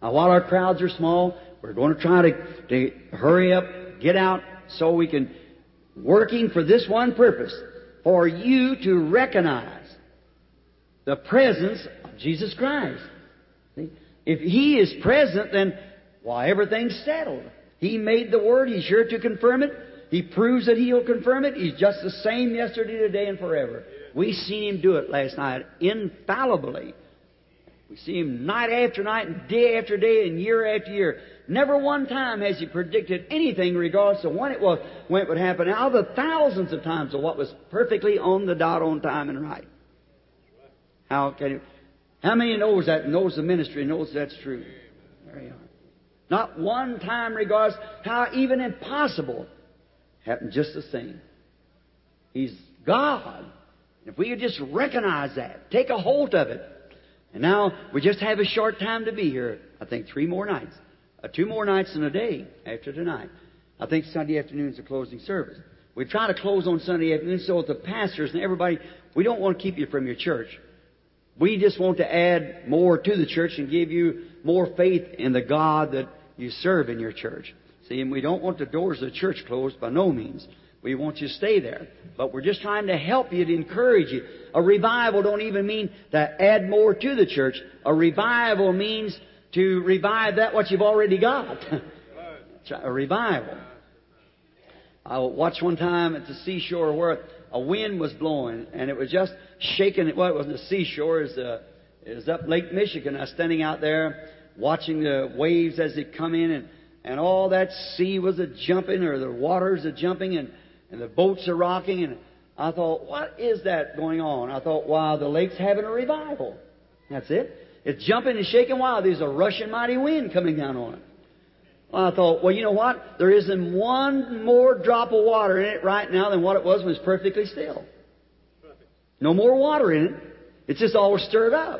Now, while our crowds are small, we're going to try to hurry up, get out, so we can, working for this one purpose, for you to recognize the presence of Jesus Christ. See? If He is present, then, why, everything's settled. He made the Word. He's sure to confirm it. He proves that He'll confirm it. He's just the same yesterday, today, and forever. We seen Him do it last night, infallibly. We see Him night after night, and day after day, and year after year. Never one time has He predicted anything regardless of when it would happen. Out of the thousands of times of what was perfectly on the dot, on time and right. How many knows that, knows the ministry, knows that's true? There you are. Not one time regardless how even impossible happened, just the same. He's God. If we could just recognize that, take a hold of it. And now we just have a short time to be here. I think 3 more nights. 2 more nights in a day after tonight. I think Sunday afternoon is the closing service. We try to close on Sunday afternoon so that the pastors and everybody, we don't want to keep you from your church. We just want to add more to the church and give you more faith in the God that you serve in your church. See, and we don't want the doors of the church closed by no means. We want you to stay there. But we're just trying to help you, to encourage you. A revival don't even mean to add more to the church. A revival means to revive that what you've already got. A revival. I watched one time at the seashore where a wind was blowing, and it was just shaking. Well, it wasn't the seashore. It was up Lake Michigan. I was standing out there watching the waves as they come in, and all that sea was a-jumping, or the waters a-jumping, and the boats are rocking. And I thought, what is that going on? I thought, wow, the lake's having a revival. That's it. It's jumping and shaking. Wow, there's a rushing mighty wind coming down on it. Well, I thought, well, you know what? There isn't one more drop of water in it right now than what it was when it was perfectly still. No more water in it. It's just all stirred up.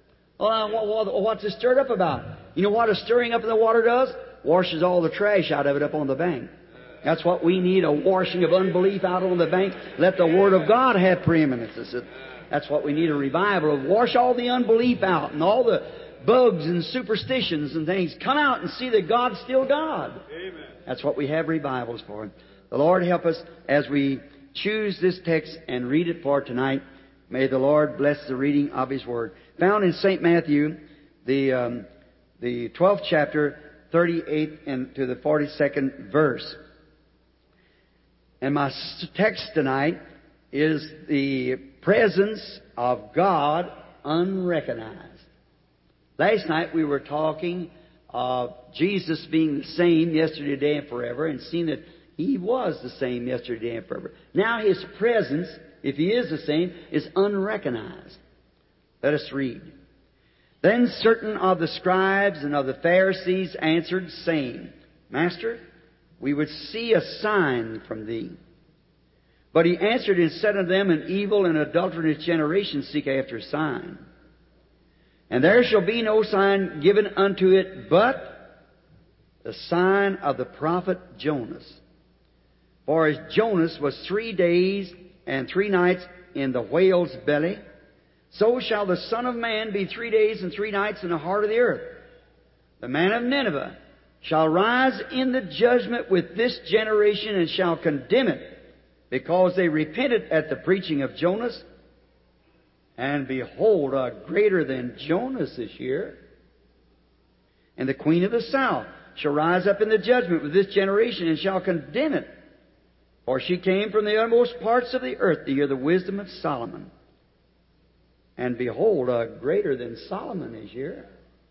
Well, what's it stirred up about? You know what a stirring up in the water does? Washes all the trash out of it up on the bank. That's what we need, a washing of unbelief out on the bank. Let the Word of God have preeminence. That's what we need, a revival. Wash all the unbelief out and all the bugs and superstitions and things. Come out and see that God's still God. Amen. That's what we have revivals for. The Lord help us as we choose this text and read it for tonight. May the Lord bless the reading of His Word. Found in St. Matthew, the 12th chapter, 38th and to the 42nd verse. And my text tonight is the presence of God unrecognized. Last night we were talking of Jesus being the same yesterday, today, and forever, and seeing that He was the same yesterday, today, and forever. Now His presence, if He is the same, is unrecognized. Let us read. Then certain of the scribes and of the Pharisees answered, saying, Master, we would see a sign from Thee. But He answered and said unto them, An evil and adulterous generation seek after a sign. And there shall be no sign given unto it but the sign of the prophet Jonas. For as Jonas was 3 days and 3 nights in the whale's belly, so shall the Son of Man be 3 days and 3 nights in the heart of the earth. The man of Nineveh shall rise in the judgment with this generation and shall condemn it, because they repented at the preaching of Jonas. And behold, a greater than Jonas is here. And the queen of the south shall rise up in the judgment with this generation and shall condemn it. For she came from the uttermost parts of the earth to hear the wisdom of Solomon. And behold, a greater than Solomon is here.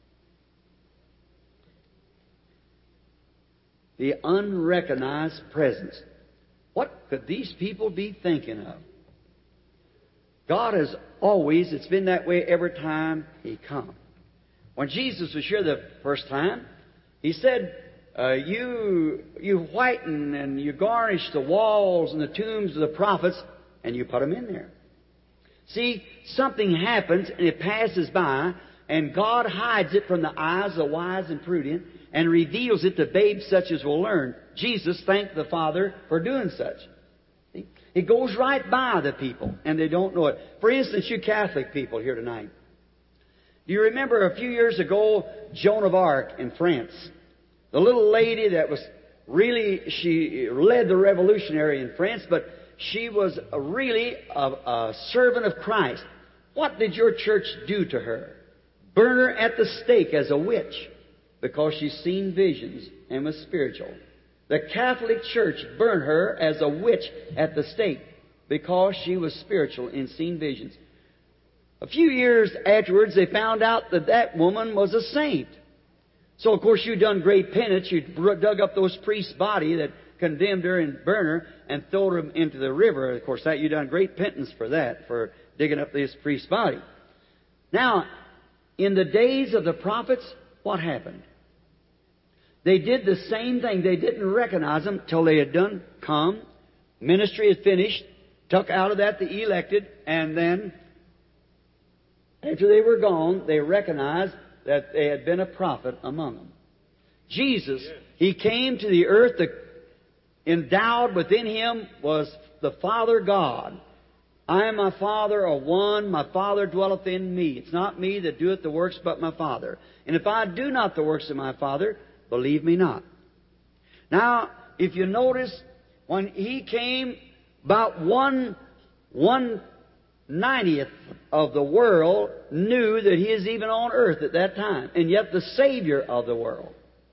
The unrecognized presence. What could these people be thinking of? God has always, it's been that way every time He come. When Jesus was here the first time, He said, you whiten and you garnish the walls and the tombs of the prophets, and you put them in there. See, something happens and it passes by, and God hides it from the eyes of the wise and prudent and reveals it to babes such as will learn. Jesus thanked the Father for doing such. See? It goes right by the people, and they don't know it. For instance, you Catholic people here tonight, Do you remember a few years ago, Joan of Arc in France? The little lady that was really, she led the revolutionary in France, but she was really a servant of Christ. What did your church do to her? Burn her at the stake as a witch because she's seen visions and was spiritual. The Catholic Church burned her as a witch at the stake because she was spiritual and seen visions. A few years afterwards, they found out that that woman was a saint. So, of course, you'd done great penance. You'd dug up those priests' body that condemned her and burned her and thrown her into the river. Of course, that you'd done great penance for that, for digging up this priest's body. Now, in the days of the prophets, what happened? They did the same thing. They didn't recognize them till they had done come. Ministry had finished. Took out of that the elected. And then, after they were gone, they recognized that they had been a prophet among them. Jesus, He came to the earth. Endowed within Him was the Father God. I am my Father of one. My Father dwelleth in me. It's not me that doeth the works, but my Father. And if I do not the works of my Father, believe me not. Now, if you notice, when He came, about 1/90th of the world knew that He is even on earth at that time, and yet the Savior of the world.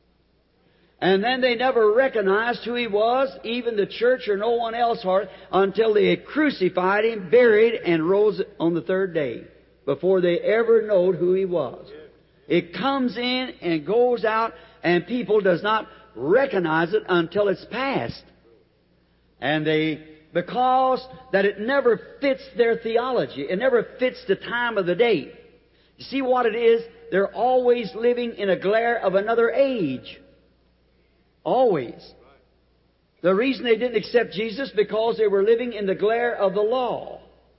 And then they never recognized who He was, even the church or no one else, until they had crucified Him, buried, and rose on the third day, before they ever knowed who He was. It comes in and goes out, and people does not recognize it until it's past. And because that it never fits their theology. It never fits the time of the day. You see what it is? They're always living in a glare of another age. Always. The reason they didn't accept Jesus, because they were living in the glare of the law.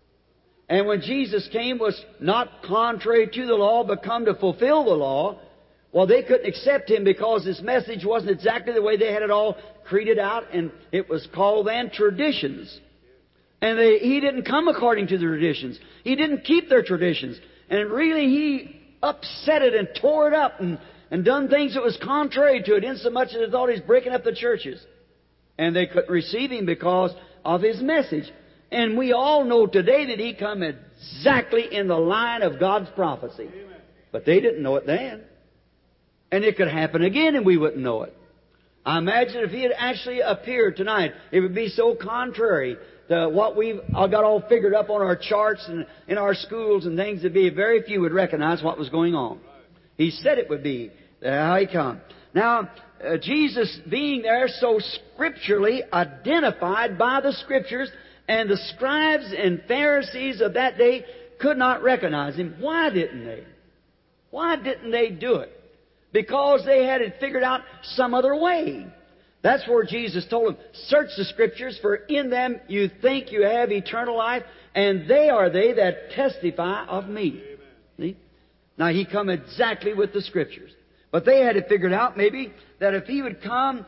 And when Jesus came, was not contrary to the law, but come to fulfill the law. Well, they couldn't accept Him because His message wasn't exactly the way they had it all created out, and it was called then traditions. And He didn't come according to the traditions. He didn't keep their traditions. And really He upset it and tore it up and done things that was contrary to it, insomuch that they thought He was breaking up the churches. And they couldn't receive Him because of His message. And we all know today that He come exactly in the line of God's prophecy. But they didn't know it then. And it could happen again and we wouldn't know it. I imagine if He had actually appeared tonight, it would be so contrary to what we've got all figured up on our charts and in our schools and things, that be very few would recognize what was going on. He said it would be. How He come. Now, Jesus being there so scripturally identified by the Scriptures, and the scribes and Pharisees of that day could not recognize Him. Why didn't they? Why didn't they do it? Because they had it figured out some other way. That's where Jesus told them, search the Scriptures, for in them you think you have eternal life, and they are they that testify of me. See? Now, He come exactly with the Scriptures. But they had it figured out, maybe, that if He would come,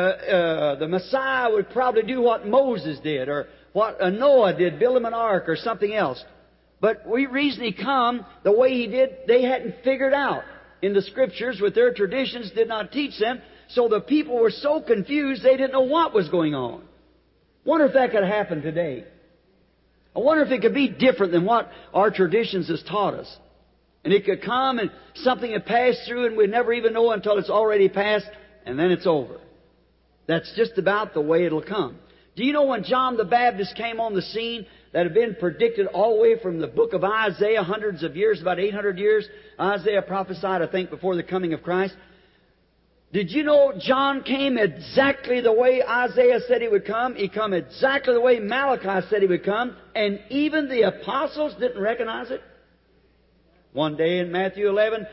the Messiah would probably do what Moses did, or what Noah did, build him an ark, or something else. But the reason He come the way He did, they hadn't figured out in the Scriptures, with their traditions did not teach them. So the people were so confused, they didn't know what was going on. Wonder if that could happen today. I wonder if it could be different than what our traditions has taught us. And it could come and something had passed through and we'd never even know until it's already passed, and then it's over. That's just about the way it'll come. Do you know when John the Baptist came on the scene, that had been predicted all the way from the book of Isaiah, hundreds of years, about 800 years, Isaiah prophesied, I think, before the coming of Christ. Did you know John came exactly the way Isaiah said he would come? He come exactly the way Malachi said he would come, and even the apostles didn't recognize it? One day in Matthew 11,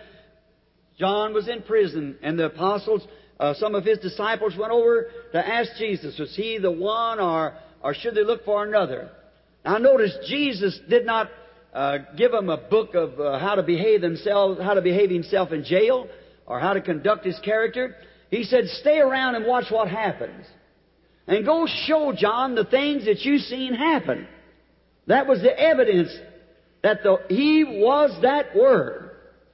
John was in prison, and the apostles, some of his disciples went over to ask Jesus, was He the one, or should they look for another? Now notice, Jesus did not give them a book of how to behave himself in jail, or how to conduct his character. He said, stay around and watch what happens. And go show John the things that you've seen happen. That was the evidence that He was that Word.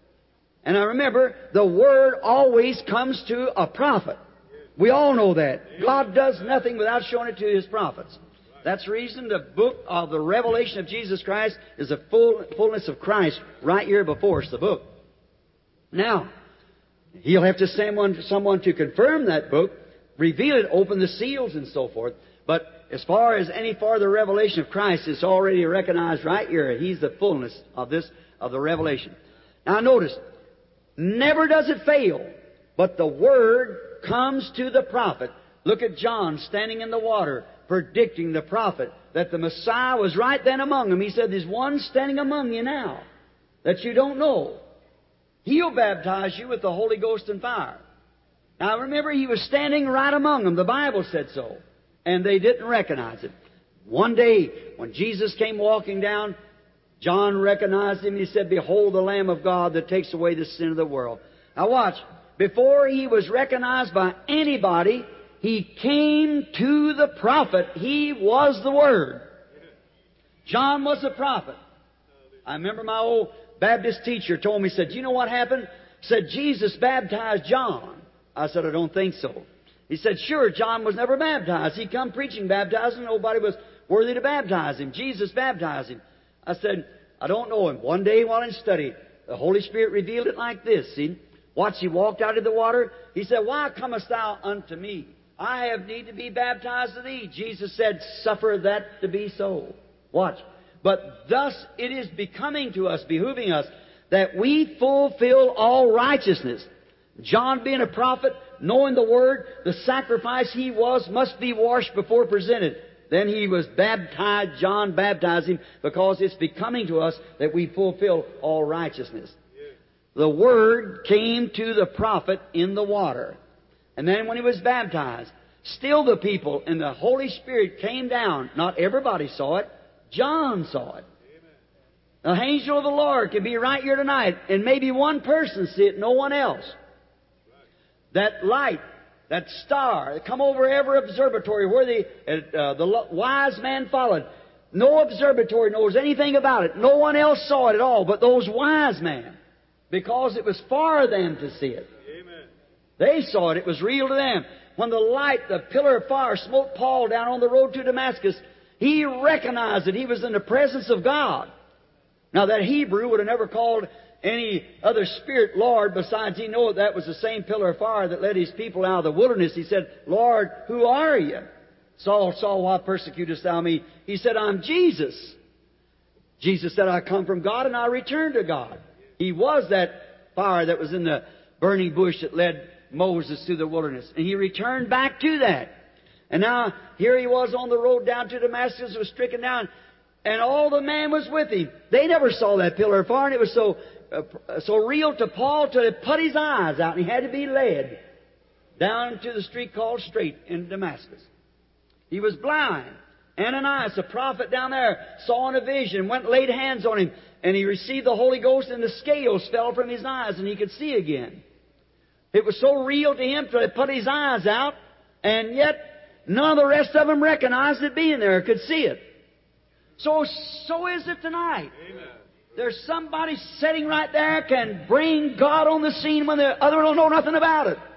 And I remember, the Word always comes to a prophet. We all know that. God does nothing without showing it to His prophets. That's the reason the book of the revelation of Jesus Christ is the fullness of Christ right here before us, the book. Now, He'll have to send someone to confirm that book, reveal it, open the seals and so forth. But as far as any farther revelation of Christ, it's already recognized right here. He's the fullness of the revelation. Now notice, never does it fail, but the Word comes to the prophet. Look at John standing in the water, predicting the prophet that the Messiah was right then among them. He said, there's one standing among you now that you don't know. He'll baptize you with the Holy Ghost and fire. Now remember, He was standing right among them. The Bible said so. And they didn't recognize it. One day, when Jesus came walking down, John recognized Him. He said, behold the Lamb of God that takes away the sin of the world. Now watch. Before He was recognized by anybody, He came to the prophet. He was the Word. John was the prophet. I remember my old Baptist teacher told me, said, do you know what happened? Said, Jesus baptized John. I said, I don't think so. He said, sure, John was never baptized. He come preaching, baptizing, nobody was worthy to baptize him. Jesus baptized him. I said, I don't know him. One day while in study, the Holy Spirit revealed it like this, see? Watch, He walked out of the water. He said, why comest thou unto me? I have need to be baptized of thee. Jesus said, suffer that to be so. Watch. But thus it is becoming to us, behooving us, that we fulfill all righteousness. John being a prophet, knowing the Word, the sacrifice he was must be washed before presented. Then he was baptized, John baptized him, because it's becoming to us that we fulfill all righteousness. The Word came to the prophet in the water. And then when he was baptized, still the people and the Holy Spirit came down. Not everybody saw it. John saw it. The angel of the Lord can be right here tonight, and maybe one person see it, no one else. That light, that star, that come over every observatory where the wise man followed. No observatory knows anything about it. No one else saw it at all but those wise men, because it was for them to see it. Amen. They saw it. It was real to them. When the light, the pillar of fire, smote Paul down on the road to Damascus, he recognized that he was in the presence of God. Now that Hebrew would have never called any other spirit Lord, besides he knew that was the same pillar of fire that led his people out of the wilderness. He said, Lord, who are you? Saul, Saul, why persecutest thou me? He said, I'm Jesus. Jesus said, I come from God and I return to God. He was that fire that was in the burning bush that led Moses through the wilderness. And he returned back to that. And now, here he was on the road down to Damascus, was stricken down, and all the man was with him. They never saw that pillar of fire, and it was so real to Paul till it put his eyes out, and he had to be led down to the street called Straight in Damascus. He was blind. Ananias, a prophet down there, saw in a vision, went and laid hands on him, and he received the Holy Ghost, and the scales fell from his eyes, and he could see again. It was so real to him till it put his eyes out, and yet none of the rest of them recognized it being there, could see it. So is it tonight. Amen. There's somebody sitting right there can bring God on the scene when the other don't know nothing about it.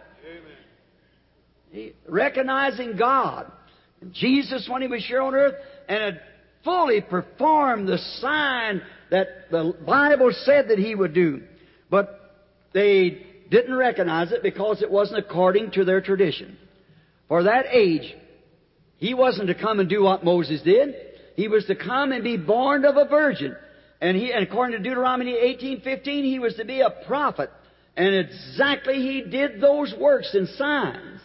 Amen. Recognizing God. Jesus, when He was here on earth, and had fully performed the sign that the Bible said that He would do. But they didn't recognize it because it wasn't according to their tradition. For that age, He wasn't to come and do what Moses did. He was to come and be born of a virgin. And according to Deuteronomy 18:15, He was to be a prophet. And exactly He did those works and signs.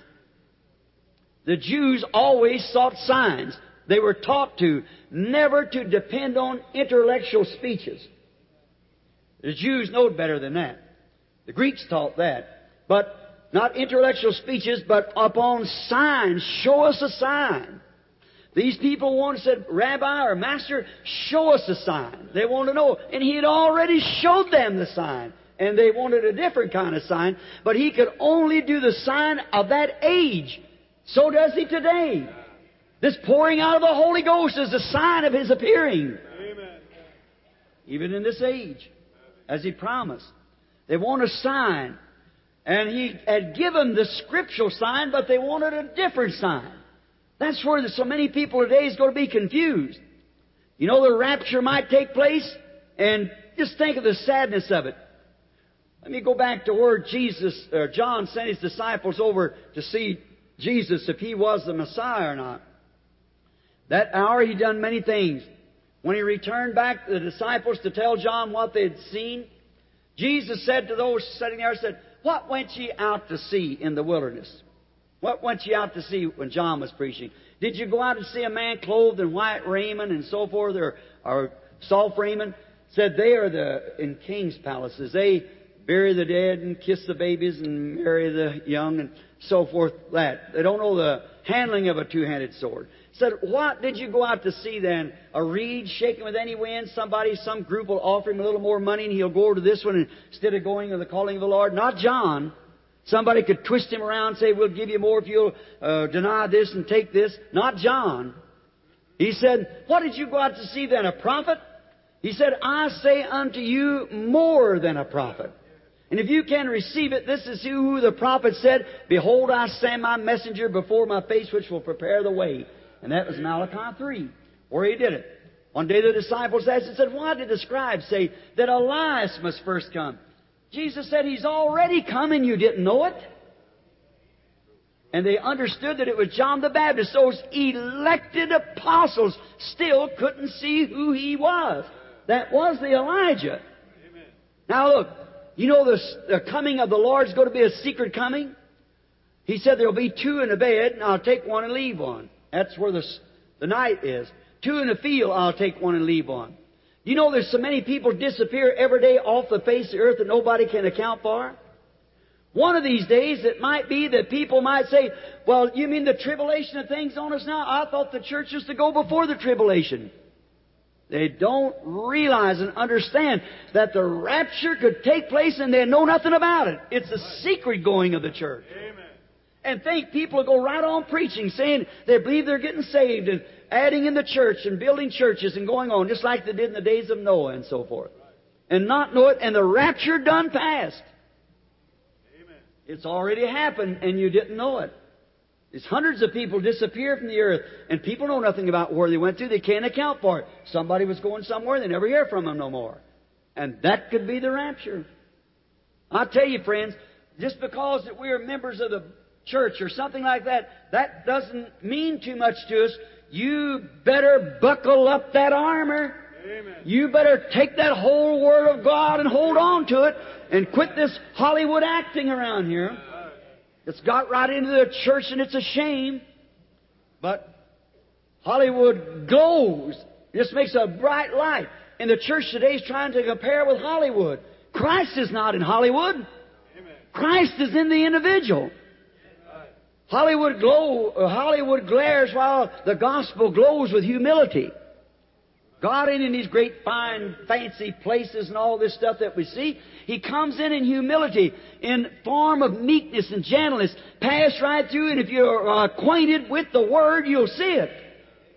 The Jews always sought signs. They were taught never to depend on intellectual speeches. The Jews knowed better than that. The Greeks taught that. But not intellectual speeches, but upon signs. Show us a sign. These people said, Rabbi or Master, show us a sign. They wanted to know. And He had already showed them the sign. And they wanted a different kind of sign. But He could only do the sign of that age. So does He today. This pouring out of the Holy Ghost is a sign of His appearing. Amen. Even in this age, as He promised. They want a sign. And He had given the scriptural sign, but they wanted a different sign. That's where so many people today is going to be confused. You know, the rapture might take place, and just think of the sadness of it. Let me go back to where John sent his disciples over to see Jesus, if He was the Messiah or not. That hour He done many things. When He returned back to the disciples to tell John what they had seen, Jesus said to those sitting there, said, "What went ye out to see in the wilderness? What went ye out to see when John was preaching? Did you go out and see a man clothed in white raiment and so forth, or soft raiment?" Said they are in king's palaces. They bury the dead and kiss the babies and marry the young and so forth. They don't know the handling of a two-handed sword. Said, "What did you go out to see then? A reed shaken with any wind? Some group will offer him a little more money and he'll go over to this one instead of going to the calling of the Lord." Not John. Somebody could twist him around and say, "We'll give you more if you'll deny this and take this." Not John. He said, "What did you go out to see then? A prophet?" He said, "I say unto you, more than a prophet." And if you can receive it, this is who the prophet said, "Behold, I send my messenger before my face, which will prepare the way." And that was Malachi 3, where he did it. One day the disciples asked and said, "Why did the scribes say that Elias must first come?" Jesus said, "He's already come and you didn't know it." And they understood that it was John the Baptist. Those elected apostles still couldn't see who he was. That was the Elijah. Amen. Now look, you know the coming of the Lord is going to be a secret coming. He said there'll be two in a bed, and I'll take one and leave one. That's where the night is. Two in a field, I'll take one and leave one. You know there's so many people disappear every day off the face of the earth that nobody can account for? One of these days, it might be that people might say, "Well, you mean the tribulation of things on us now? I thought the church was to go before the tribulation." They don't realize and understand that the rapture could take place and they know nothing about it. It's a secret going of the church. Amen. And think people will go right on preaching, saying they believe they're getting saved and adding in the church and building churches and going on, just like they did in the days of Noah and so forth. And not know it, and the rapture done past. Amen. It's already happened and you didn't know it. There's hundreds of people disappear from the earth, and people know nothing about where they went to. They can't account for it. Somebody was going somewhere, they never hear from them no more. And that could be the rapture. I tell you, friends, just because that we are members of the church or something like that, that doesn't mean too much to us. You better buckle up that armor. Amen. You better take that whole Word of God and hold on to it and quit this Hollywood acting around here. It's got right into the church, and it's a shame. But Hollywood glows. It just makes a bright light. And the church today is trying to compare with Hollywood. Christ is not in Hollywood. Amen. Christ is in the individual. Hollywood glares while the gospel glows with humility. God ain't in these great, fine, fancy places and all this stuff that we see. He comes in humility, in form of meekness and gentleness. Pass right through, and if you're acquainted with the Word, you'll see it. Amen.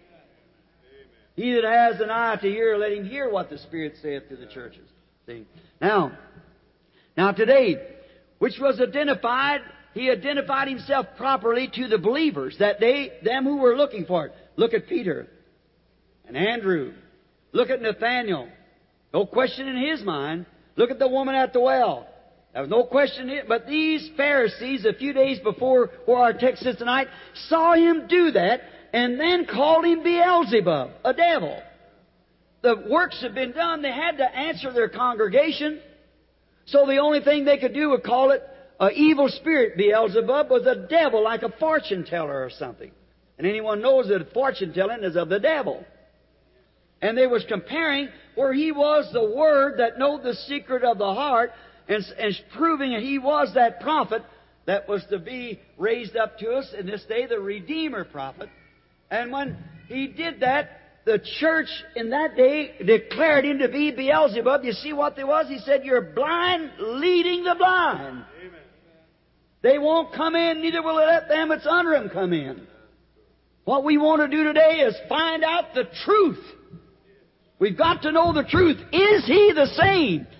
He that has an eye to hear, let him hear what the Spirit saith to the churches. See? Now today, which was identified, He identified Himself properly to the believers, that them who were looking for it. Look at Peter and Andrew. Look at Nathaniel. No question in his mind. Look at the woman at the well. There was no question in it. But these Pharisees, a few days before where our text is tonight, saw him do that and then called him Beelzebub, a devil. The works had been done. They had to answer their congregation. So the only thing they could do was call it an evil spirit. Beelzebub was a devil, like a fortune teller or something. And anyone knows that fortune telling is of the devil. And they was comparing where he was the Word that knowed the secret of the heart, and proving that he was that prophet that was to be raised up to us in this day, the Redeemer prophet. And when he did that, the church in that day declared him to be Beelzebub. You see what there was? He said, "You're blind leading the blind." Amen. They won't come in, neither will they let them that's under them come in. What we want to do today is find out the truth. We've got to know the truth. Is He the same?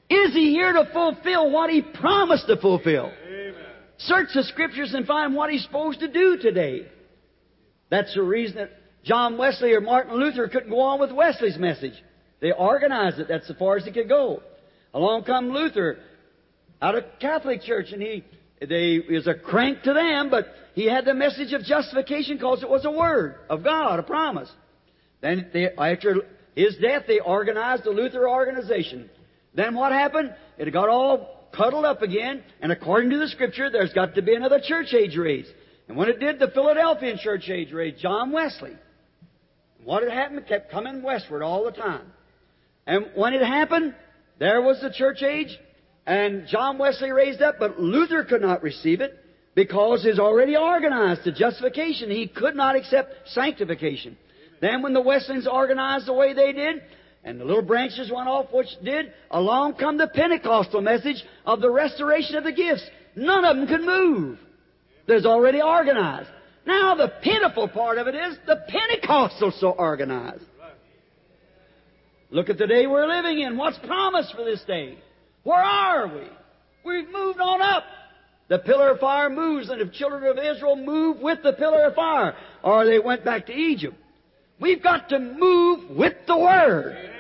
Is He here to fulfill what He promised to fulfill? Search the Scriptures and find what He's supposed to do today. That's the reason that John Wesley or Martin Luther couldn't go on with Wesley's message. They organized it. That's as far as he could go. Along come Luther out of Catholic Church, and he was a crank to them, but he had the message of justification because it was a word of God, a promise. Then after his death, they organized the Luther organization. Then what happened? It got all cuddled up again, and according to the Scripture, there's got to be another church age raised. And when it did, the Philadelphian church age raised John Wesley. What had happened? It kept coming westward all the time. And when it happened, there was the church age, and John Wesley raised up, but Luther could not receive it because he's already organized to justification. He could not accept sanctification. Then when the Wesleyans organized the way they did, and the little branches went off, which did, along come the Pentecostal message of the restoration of the gifts. None of them could move. There's already organized. Now the pitiful part of it is the Pentecostals so organized. Look at the day we're living in. What's promised for this day? Where are we? We've moved on up. The pillar of fire moves, and the children of Israel move with the pillar of fire, or they went back to Egypt. We've got to move with the Word. Amen.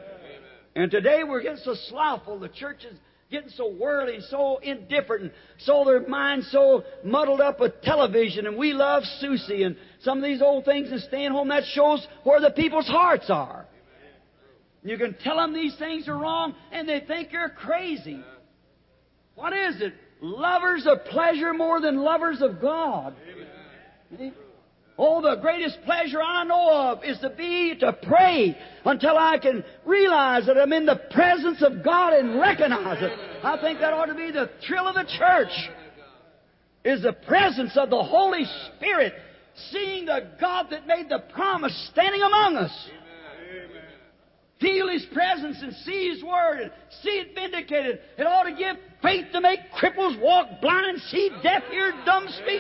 And today we're getting so slothful. The church is getting so worldly, so indifferent, and so their minds so muddled up with television, and we love Susie and some of these old things and staying home. That shows where the people's hearts are. You can tell them these things are wrong, and they think you're crazy. What is it? Lovers of pleasure more than lovers of God. Amen. Oh, the greatest pleasure I know of is to pray until I can realize that I'm in the presence of God and recognize it. I think that ought to be the thrill of the church, is the presence of the Holy Spirit, seeing the God that made the promise standing among us. Feel His presence and see His Word and see it vindicated. It ought to give faith to make cripples walk, blind see, deaf hear, dumb speak.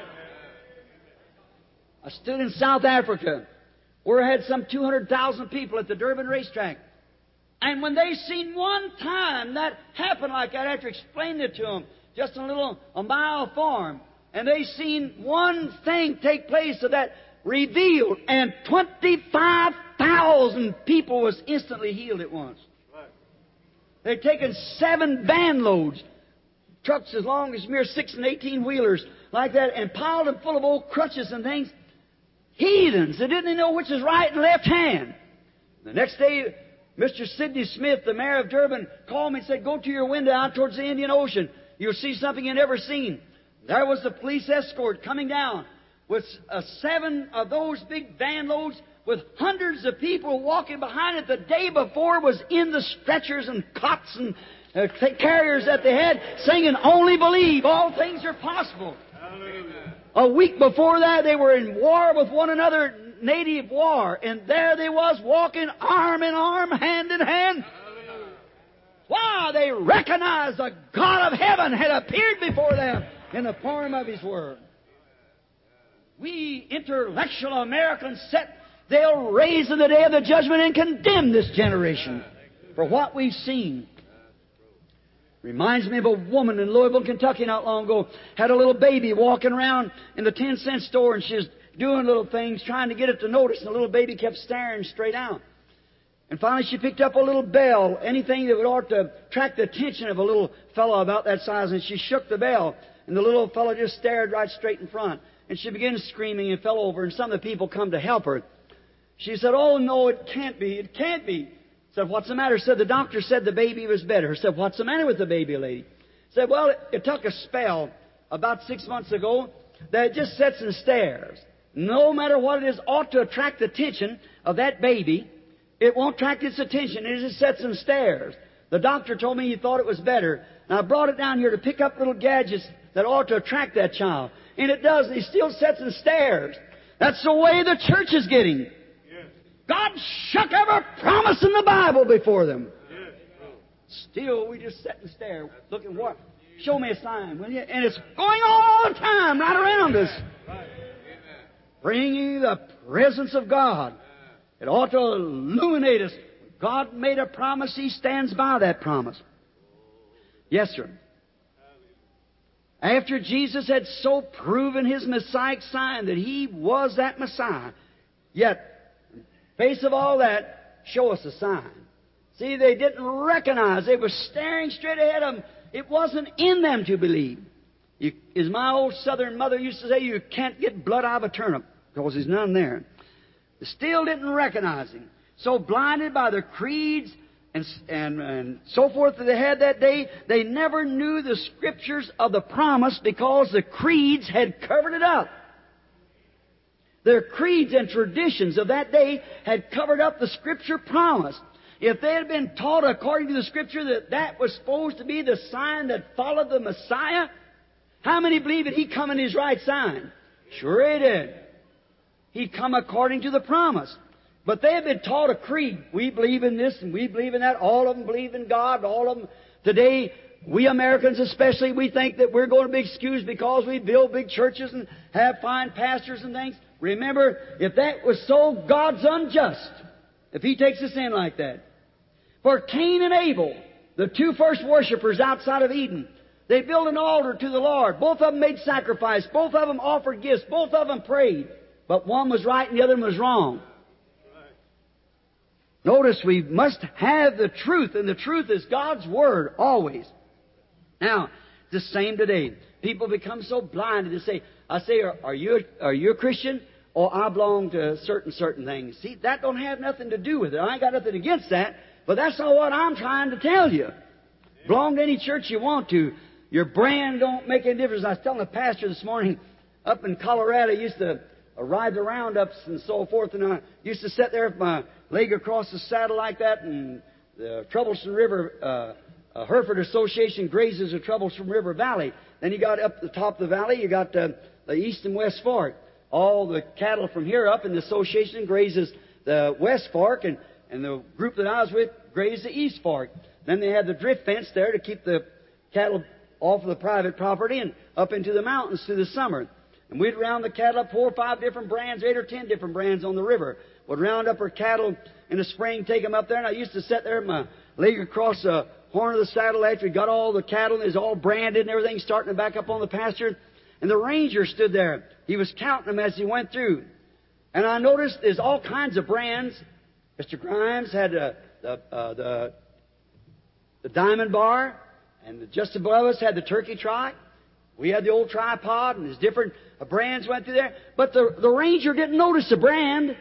I stood in South Africa where I had some 200,000 people at the Durban racetrack. And when they seen one time that happen like that, after explaining it to them, just a mile farm, and they seen one thing take place of that revealed, and 25,000 people was instantly healed at once. They'd taken 7 van loads, trucks as long as mere 6 and 18-wheelers like that, and piled them full of old crutches and things. Heathens that didn't know which was right and left hand. The next day, Mr. Sidney Smith, the mayor of Durban, called me and said, "Go to your window out towards the Indian Ocean. You'll see something you've never seen." There was the police escort coming down with 7 of those big van loads with hundreds of people walking behind it. The day before was in the stretchers and cots and carriers that they had, singing, "Only believe, all things are possible." Hallelujah. A week before that, they were in war with one another, native war, and there they was walking arm in arm, hand in hand. Hallelujah. Why? They recognized the God of heaven had appeared before them in the form of His Word. We intellectual Americans they'll raise in the day of the judgment and condemn this generation for what we've seen. Reminds me of a woman in Louisville, Kentucky not long ago. Had a little baby walking around in the 10-cent store, and she was doing little things, trying to get it to notice, and the little baby kept staring straight out. And finally she picked up a little bell, anything that would ought to attract the attention of a little fellow about that size, and she shook the bell, and the little fellow just stared right straight in front. And she began screaming and fell over, and some of the people come to help her. She said, "Oh, no, it can't be. It can't be." Said, "What's the matter?" Said, "The doctor said the baby was better." Said, "What's the matter with the baby, lady?" Said, "Well, it took a spell about 6 months ago that it just sits and stares. No matter what it is, ought to attract the attention of that baby. It won't attract its attention. It just sits and stares. The doctor told me he thought it was better. And I brought it down here to pick up little gadgets that ought to attract that child. And it does. He still sits and stares." That's the way the church is getting. God shook every promise in the Bible before them. Still, we just sit and stare. Look at what? Show me a sign, will you? And it's going all the time right around us. Bringing the presence of God. It ought to illuminate us. God made a promise. He stands by that promise. Yes, sir. After Jesus had so proven His Messiah sign that He was that Messiah, yet, in face of all that, show us a sign. See, they didn't recognize. They were staring straight ahead of them. It wasn't in them to believe. As my old Southern mother used to say, you can't get blood out of a turnip because there's none there. They still didn't recognize Him. So blinded by the creeds and so forth that they had that day, they never knew the Scriptures of the promise because the creeds had covered it up. Their creeds and traditions of that day had covered up the Scripture promise. If they had been taught according to the Scripture that that was supposed to be the sign that followed the Messiah, how many believe that He come in His right sign? Sure He did. He come according to the promise. But they have been taught a creed. We believe in this and we believe in that. All of them believe in God. All of them. Today, we Americans especially, we think that we're going to be excused because we build big churches and have fine pastors and things. Remember, if that was so, God's unjust if He takes us in like that. For Cain and Abel, the two first worshipers outside of Eden, they built an altar to the Lord. Both of them made sacrifice. Both of them offered gifts. Both of them prayed. But one was right and the other one was wrong. Notice we must have the truth, and the truth is God's Word always. Now, the same today. People become so blinded to say, are you a Christian? Or I belong to certain things. See, that don't have nothing to do with it. I ain't got nothing against that, but that's not what I'm trying to tell you. Belong to any church you want to. Your brand don't make any difference. I was telling a pastor this morning up in Colorado, I used to ride the roundups and so forth, and I used to sit there with my leg across the saddle like that, and the Troublesome River, Hereford Association grazes the Troublesome River Valley. Then you got up the top of the valley, you got the East and West Fork. All the cattle from here up, and the association grazes the West Fork, and the group that I was with grazed the East Fork. Then they had the drift fence there to keep the cattle off of the private property and up into the mountains through the summer. And we'd round the cattle up 4 or 5 different brands, 8 or 10 different brands on the river. Would round up our cattle in the spring, take them up there, and I used to sit there with my leg across the horn of the saddle after we got all the cattle, and it was all branded and everything, starting to back up on the pasture. And the ranger stood there. He was counting them as he went through. And I noticed there's all kinds of brands. Mr. Grimes had the Diamond Bar, and just above us had the Turkey Trot. We had the old Tripod, and there's different brands went through there. But the ranger didn't notice the brand.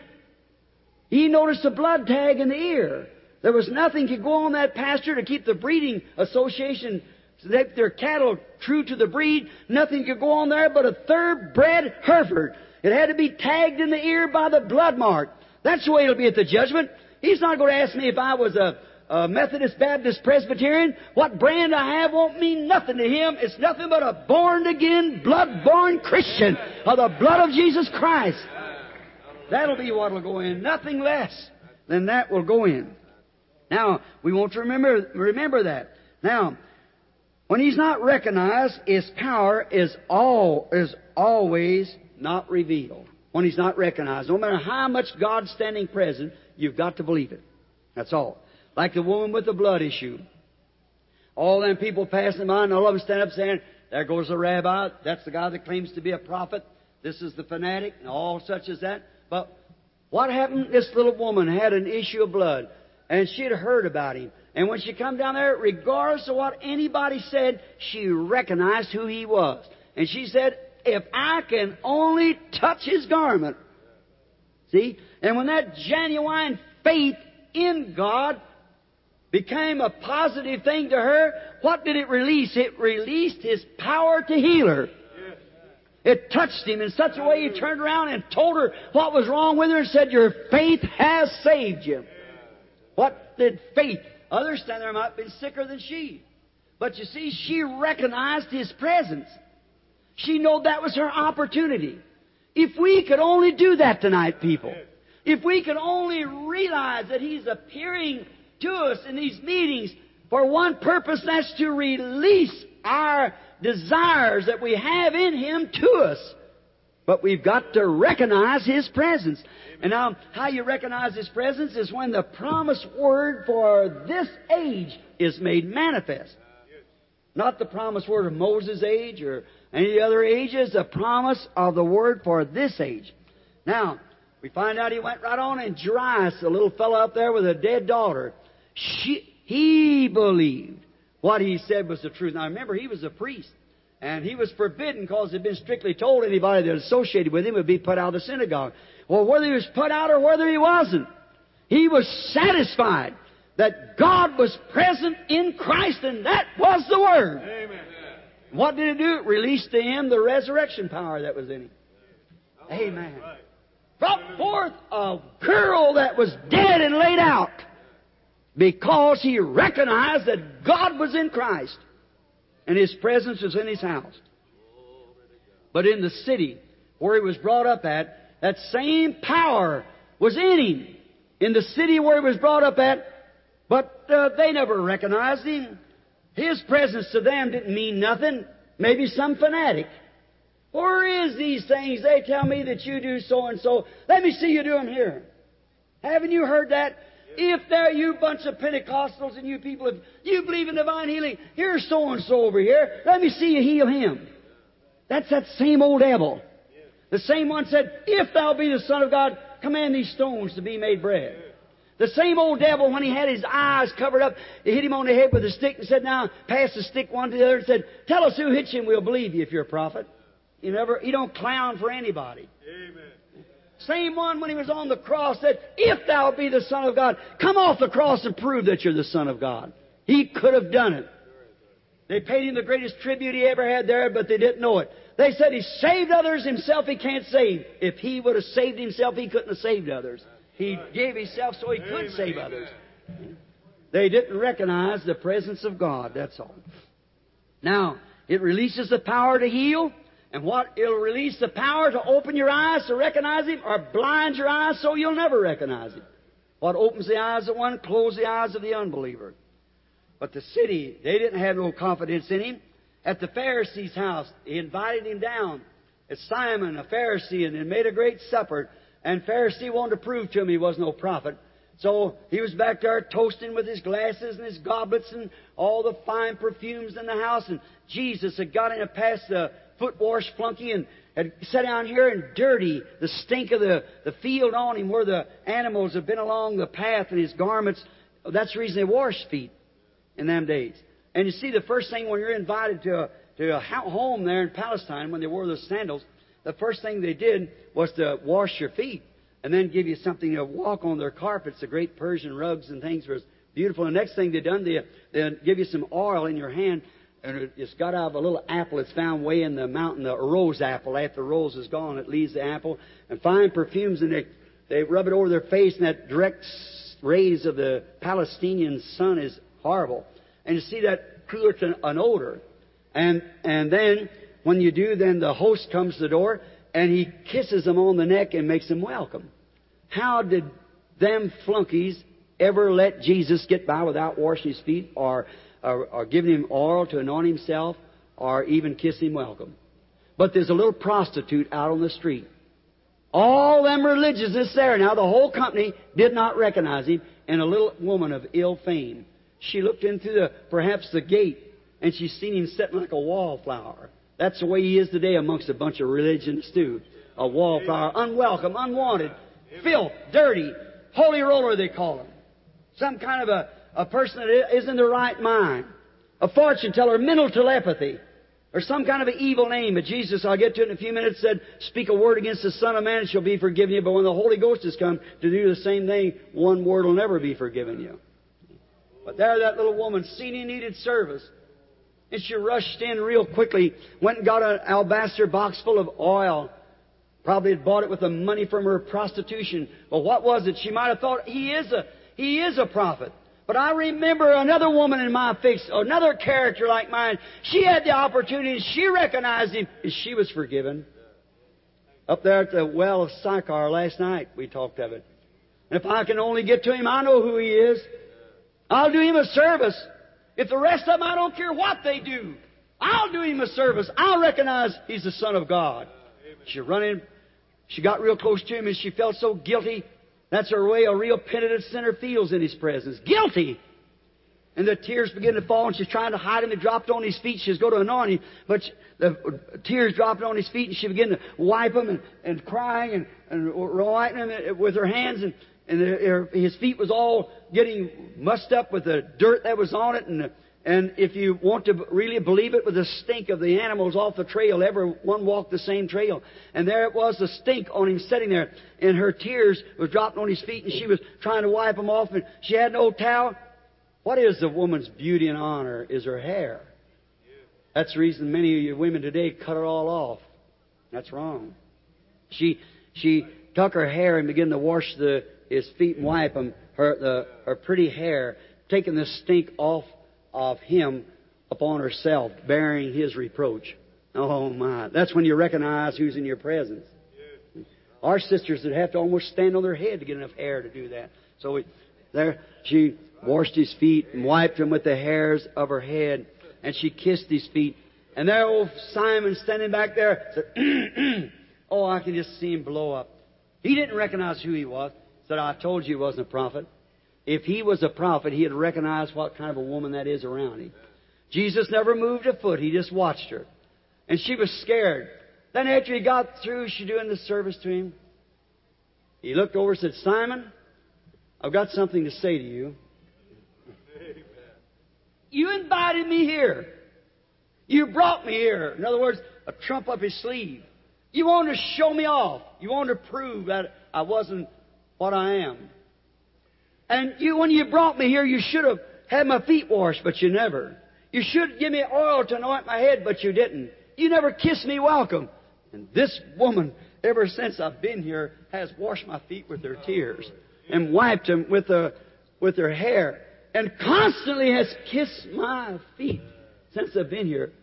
He noticed the blood tag in the ear. There was nothing could go on that pasture to keep the breeding association, so that their cattle true to the breed. Nothing could go on there but a thoroughbred Hereford. It had to be tagged in the ear by the blood mark. That's the way it'll be at the judgment. He's not going to ask me if I was a Methodist, Baptist, Presbyterian. What brand I have won't mean nothing to Him. It's nothing but a born-again, blood-born Christian of the blood of Jesus Christ. That'll be what will go in. Nothing less than that will go in. Now, we want to remember that. Now, when He's not recognized, His power is always not revealed. When He's not recognized. No matter how much God's standing present, you've got to believe it. That's all. Like the woman with the blood issue. All them people passing by, and all of them stand up saying, there goes the rabbi. That's the guy that claims to be a prophet. This is the fanatic, and all such as that. But what happened? This little woman had an issue of blood, and she'd heard about him. And when she come down there, regardless of what anybody said, she recognized who he was. And she said, if I can only touch his garment. See? And when that genuine faith in God became a positive thing to her, what did it release? It released His power to heal her. It touched him in such a way he turned around and told her what was wrong with her and said, your faith has saved you. What did faith? Others stand there might have been sicker than she. But you see, she recognized His presence. She knew that was her opportunity. If we could only do that tonight, people. If we could only realize that He's appearing to us in these meetings for one purpose, that's to release our desires that we have in Him to us. But we've got to recognize His presence. And now, how you recognize His presence is when the promised word for this age is made manifest. Not the promised word of Moses' age or any other ages, the promise of the word for this age. Now, we find out he went right on, and Jairus, the little fellow up there with a dead daughter, he believed what he said was the truth. Now remember, he was a priest, and he was forbidden because it had been strictly told anybody that associated with him would be put out of the synagogue. Well, whether he was put out or whether he wasn't, he was satisfied that God was present in Christ, and that was the Word. Amen. What did it do? It released to him the resurrection power that was in him. Amen. Brought forth a girl that was dead and laid out because he recognized that God was in Christ and His presence was in his house. But in the city where he was brought up at, that same power was in him. In the city where he was brought up at, but they never recognized him. His presence to them didn't mean nothing. Maybe some fanatic. Where is these things? They tell me that you do so and so. Let me see you do them here. Haven't you heard that? If there you bunch of Pentecostals and you people, if you believe in divine healing, here's so and so over here. Let me see you heal him. That's that same old devil. The same one said, if thou be the Son of God, command these stones to be made bread. The same old devil, when he had his eyes covered up, he hit him on the head with a stick and said, now pass the stick one to the other and said, tell us who hit you and we'll believe you if you're a prophet. He don't clown for anybody. Amen. Same one when he was on the cross said, if thou be the Son of God, come off the cross and prove that you're the Son of God. He could have done it. They paid him the greatest tribute he ever had there, but they didn't know it. They said he saved others, himself he can't save. If he would have saved himself, he couldn't have saved others. He gave himself so he could save others. They didn't recognize the presence of God, that's all. Now, it releases the power to heal. And what? It'll release the power to open your eyes to recognize Him, or blind your eyes so you'll never recognize Him. What opens the eyes of one, closes the eyes of the unbeliever. But the city, they didn't have no confidence in Him. At the Pharisee's house, he invited him down. It's Simon, a Pharisee, and they made a great supper. And Pharisee wanted to prove to him he was no prophet. So he was back there toasting with his glasses and his goblets and all the fine perfumes in the house. And Jesus had got in past the foot wash flunky and had sat down here and dirty the stink of the field on him where the animals have been along the path and his garments. That's the reason they washed feet in them days. And you see, the first thing when you're invited to a home there in Palestine, when they wore those sandals, the first thing they did was to wash your feet and then give you something to walk on their carpets, the great Persian rugs and things were beautiful. And the next thing they done, they give you some oil in your hand, and it's got out of a little apple that's found way in the mountain, a rose apple. After the rose is gone, it leaves the apple. And fine perfumes, and they rub it over their face, and that direct rays of the Palestinian sun is horrible. And you see that creates an odor. And then, when you do, then the host comes to the door, and he kisses them on the neck and makes them welcome. How did them flunkies ever let Jesus get by without washing his feet or giving him oil to anoint himself or even kiss him welcome? But there's a little prostitute out on the street. All them religious there. Now, the whole company did not recognize him, and a little woman of ill fame. She looked into perhaps the gate, and she's seen him sitting like a wallflower. That's the way he is today amongst a bunch of religions, too. A wallflower, unwelcome, unwanted, filth, dirty, holy roller, they call him. Some kind of a person that isn't in the right mind. A fortune teller, mental telepathy, or some kind of an evil name. But Jesus, I'll get to it in a few minutes, said, speak a word against the Son of Man, it shall be forgiven you. But when the Holy Ghost has come to do the same thing, one word will never be forgiven you. But there that little woman seen he needed service. And she rushed in real quickly, went and got an alabaster box full of oil. Probably had bought it with the money from her prostitution. But what was it? She might have thought, he is a prophet. But I remember another woman in my fix, another character like mine. She had the opportunity, and she recognized him, and she was forgiven. Up there at the well of Sychar last night, we talked of it. And if I can only get to him, I know who he is. I'll do him a service. If the rest of them, I don't care what they do. I'll do him a service. I'll recognize he's the Son of God. She run in. She got real close to him, and she felt so guilty. That's the way a real penitent sinner feels in his presence. Guilty. And the tears begin to fall, and she's trying to hide him. He dropped on his feet. She's going to anoint him, but the tears dropped on his feet, and she began to wipe them and crying and wiping them with her hands. And his feet was all getting mussed up with the dirt that was on it. And if you want to really believe it, with the stink of the animals off the trail, everyone walked the same trail. And there it was, the stink on him sitting there. And her tears was dropping on his feet, and she was trying to wipe them off. And she had no towel. What is the woman's beauty and honor? Is her hair. That's the reason many of you women today cut it all off. That's wrong. She took her hair and began to wash his feet and wipe them, her pretty hair, taking the stink off of him upon herself, bearing his reproach. Oh my! That's when you recognize who's in your presence. Our sisters would have to almost stand on their head to get enough hair to do that. So she washed his feet and wiped them with the hairs of her head, and she kissed his feet. And there old Simon standing back there said, oh, I can just see him blow up. He didn't recognize who he was. Said, I told you he wasn't a prophet. If he was a prophet, he'd recognize what kind of a woman that is around him. Jesus never moved a foot. He just watched her. And she was scared. Then after he got through, she doing the service to him. He looked over and said, Simon, I've got something to say to you. Amen. You invited me here. You brought me here. In other words, a trump up his sleeve. You wanted to show me off. You wanted to prove that I wasn't what I am. And when you brought me here, you should have had my feet washed, but you never. You should give me oil to anoint my head, but you didn't. You never kissed me welcome. And this woman, ever since I've been here, has washed my feet with her tears and wiped them with her hair, and constantly has kissed my feet since I've been here.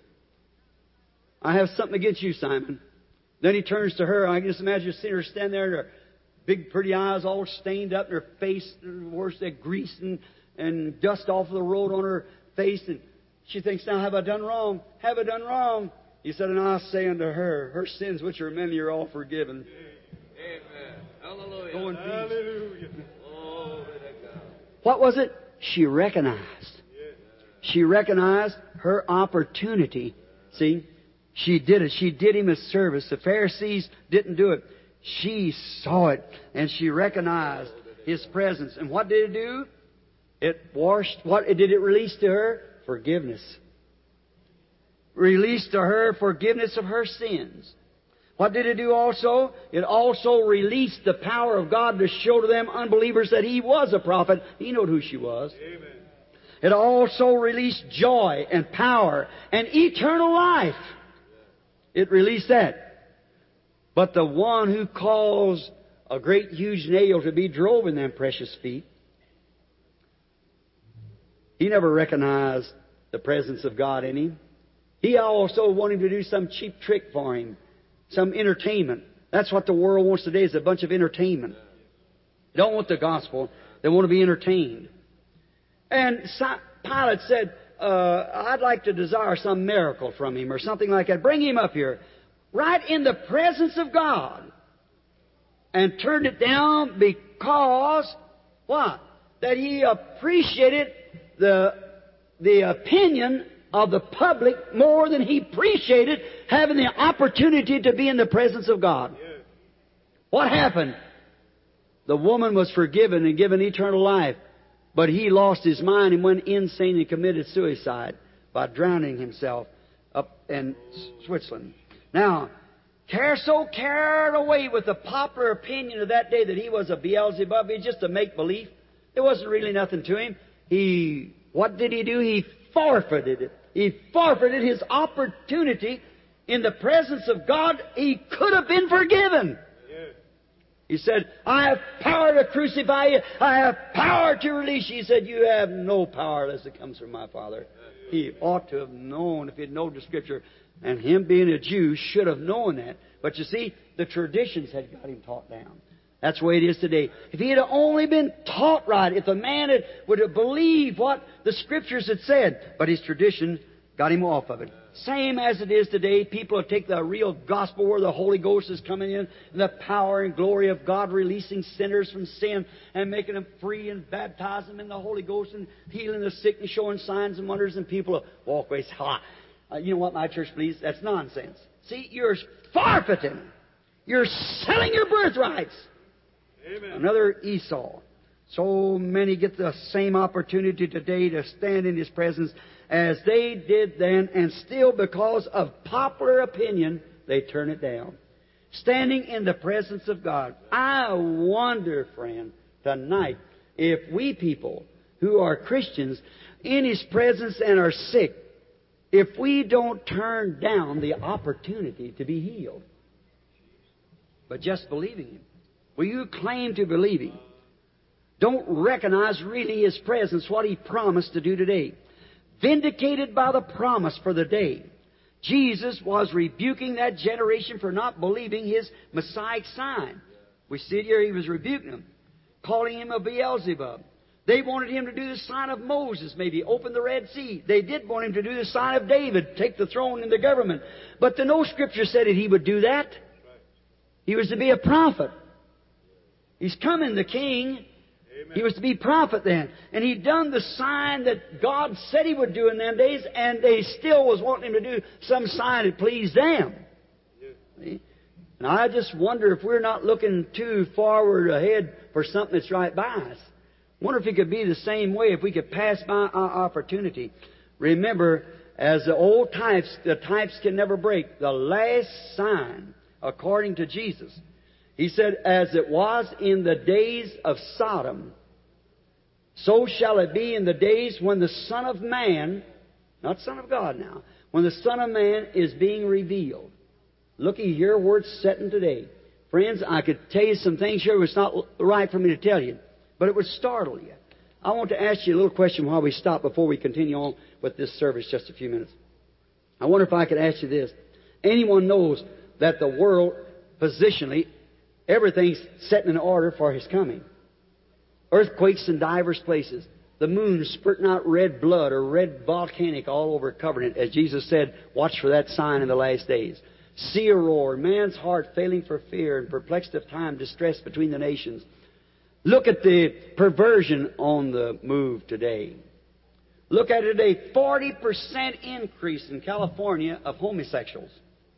I have something against you, Simon. Then he turns to her. I can just imagine seeing her stand there, and her big, pretty eyes all stained up, and her face, worse, that grease and dust off the road on her face. And she thinks, now, have I done wrong? Have I done wrong? He said, and I say unto her, her sins which are many are all forgiven. Amen. Hallelujah. Go in peace. Hallelujah. Glory to God. What was it? She recognized. She recognized her opportunity. See? She did it. She did him a service. The Pharisees didn't do it. She saw it, and she recognized his presence. And what did it do? It washed. What did it release to her? Forgiveness. Released to her forgiveness of her sins. What did it do also? It also released the power of God to show to them unbelievers that He was a prophet. He knew who she was. Amen. It also released joy and power and eternal life. It released that. But the one who caused a great huge nail to be drove in them precious feet, he never recognized the presence of God in him. He also wanted him to do some cheap trick for him, some entertainment. That's what the world wants today, is a bunch of entertainment. They don't want the gospel. They want to be entertained. And Pilate said, I'd like to desire some miracle from him or something like that. Bring him up here. Right in the presence of God. And turned it down because, what? That he appreciated the opinion of the public more than he appreciated having the opportunity to be in the presence of God. What happened? The woman was forgiven and given eternal life. But he lost his mind and went insane and committed suicide by drowning himself up in Switzerland. Now, so carried away with the popular opinion of that day that he was a Beelzebub, he's just a make-believe. There wasn't really nothing to him. What did he do? He forfeited it. He forfeited his opportunity in the presence of God. He could have been forgiven. He said, I have power to crucify you. I have power to release you. He said, you have no power unless it comes from my Father. He ought to have known if he had known the Scripture. And him being a Jew should have known that. But you see, the traditions had got him taught down. That's the way it is today. If he had only been taught right, if the man would have believed what the Scriptures had said, but his tradition got him off of it. Same as it is today, people will take the real gospel where the Holy Ghost is coming in, and the power and glory of God releasing sinners from sin and making them free and baptizing them in the Holy Ghost and healing the sick and showing signs and wonders, and people will walk away and say, you know what my church believes? That's nonsense. See, you're forfeiting. You're selling your birthrights. Amen. Another Esau. So many get the same opportunity today to stand in His presence as they did then, and still because of popular opinion, they turn it down. Standing in the presence of God. I wonder, friend, tonight, if we people who are Christians in His presence and are sick, if we don't turn down the opportunity to be healed, but just believing Him. Will you claim to believe Him? Don't recognize really His presence, what He promised to do today. Vindicated by the promise for the day. Jesus was rebuking that generation for not believing His Messiah sign. We see it here, He was rebuking them, calling Him a Beelzebub. They wanted Him to do the sign of Moses, maybe, open the Red Sea. They did want Him to do the sign of David, take the throne and the government. But no Scripture said that He would do that. He was to be a prophet. He's coming, the King. Amen. He was to be prophet then. And He'd done the sign that God said He would do in them days, and they still was wanting Him to do some sign that pleased them. Yeah. And I just wonder if we're not looking too forward ahead for something that's right by us. Wonder if it could be the same way, if we could pass by our opportunity. Remember, as the old types, the types can never break. The last sign, according to Jesus, He said, as it was in the days of Sodom, so shall it be in the days when the Son of Man, not Son of God now, when the Son of Man is being revealed. Looky here where it's setting today. Friends, I could tell you some things here. It's not right for me to tell you, but it would startle you. I want to ask you a little question while we stop before we continue on with this service just a few minutes. I wonder if I could ask you this. Anyone knows that the world, positionally, everything's setting in order for His coming. Earthquakes in divers places. The moon spurting out red blood or red volcanic all over covering it. As Jesus said, watch for that sign in the last days. Sea a roar, man's heart failing for fear and perplexed of time, distress between the nations. Look at the perversion on the move today. Look at it today. 40% increase in California of homosexuals.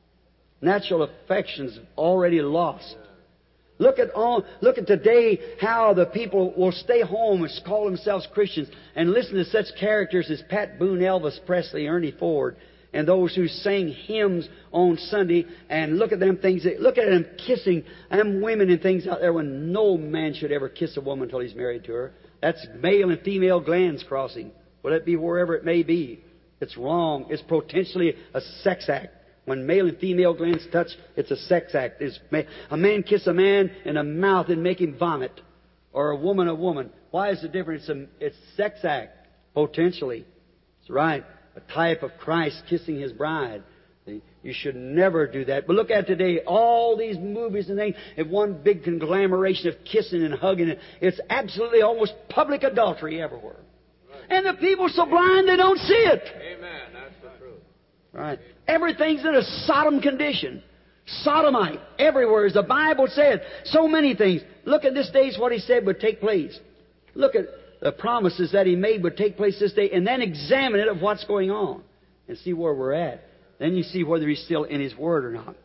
Natural affections already lost. Look at today how the people will stay home and call themselves Christians and listen to such characters as Pat Boone, Elvis Presley, Ernie Ford, and those who sing hymns on Sunday, and look at them things. Look at them kissing them women and things out there when no man should ever kiss a woman until he's married to her. That's male and female glands crossing. Will it be wherever it may be? It's wrong. It's potentially a sex act. When male and female glands touch, it's a sex act. A man kiss a man in the mouth and make him vomit, or a woman. Why is it different? It's sex act, potentially. That's right. A type of Christ kissing His bride. You should never do that. But look at today, all these movies and things, have one big conglomeration of kissing and hugging. It's absolutely almost public adultery everywhere. Right. And the people are so blind they don't see it. Amen. That's the truth. Right. Everything's in a Sodom condition. Sodomite everywhere, as the Bible said. So many things. Look at this day's what He said would take place. Look at the promises that He made would take place this day, and then examine it of what's going on and see where we're at. Then you see whether He's still in His Word or not.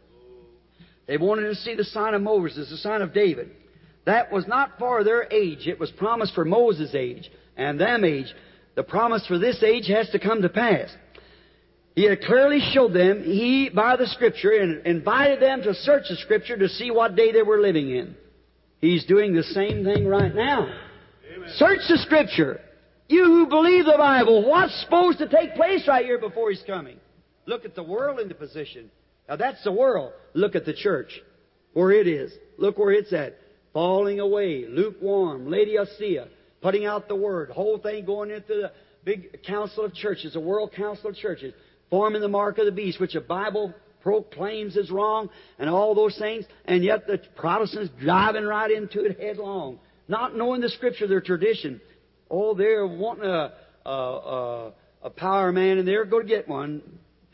They wanted to see the sign of Moses, the sign of David. That was not for their age. It was promised for Moses' age and them age. The promise for this age has to come to pass. He had clearly showed them, by the Scripture, and invited them to search the Scripture to see what day they were living in. He's doing the same thing right now. Amen. Search the Scripture. You who believe the Bible, what's supposed to take place right here before He's coming? Look at the world in the position. Now that's the world. Look at the church, where it is. Look where it's at. Falling away, lukewarm, Laodicea, putting out the Word. Whole thing going into the big council of churches, the world council of churches. Forming the mark of the beast, which the Bible proclaims is wrong, and all those things, and yet the Protestants driving right into it headlong, not knowing the Scripture, their tradition. Oh, they're wanting a power man, and they're going to get one.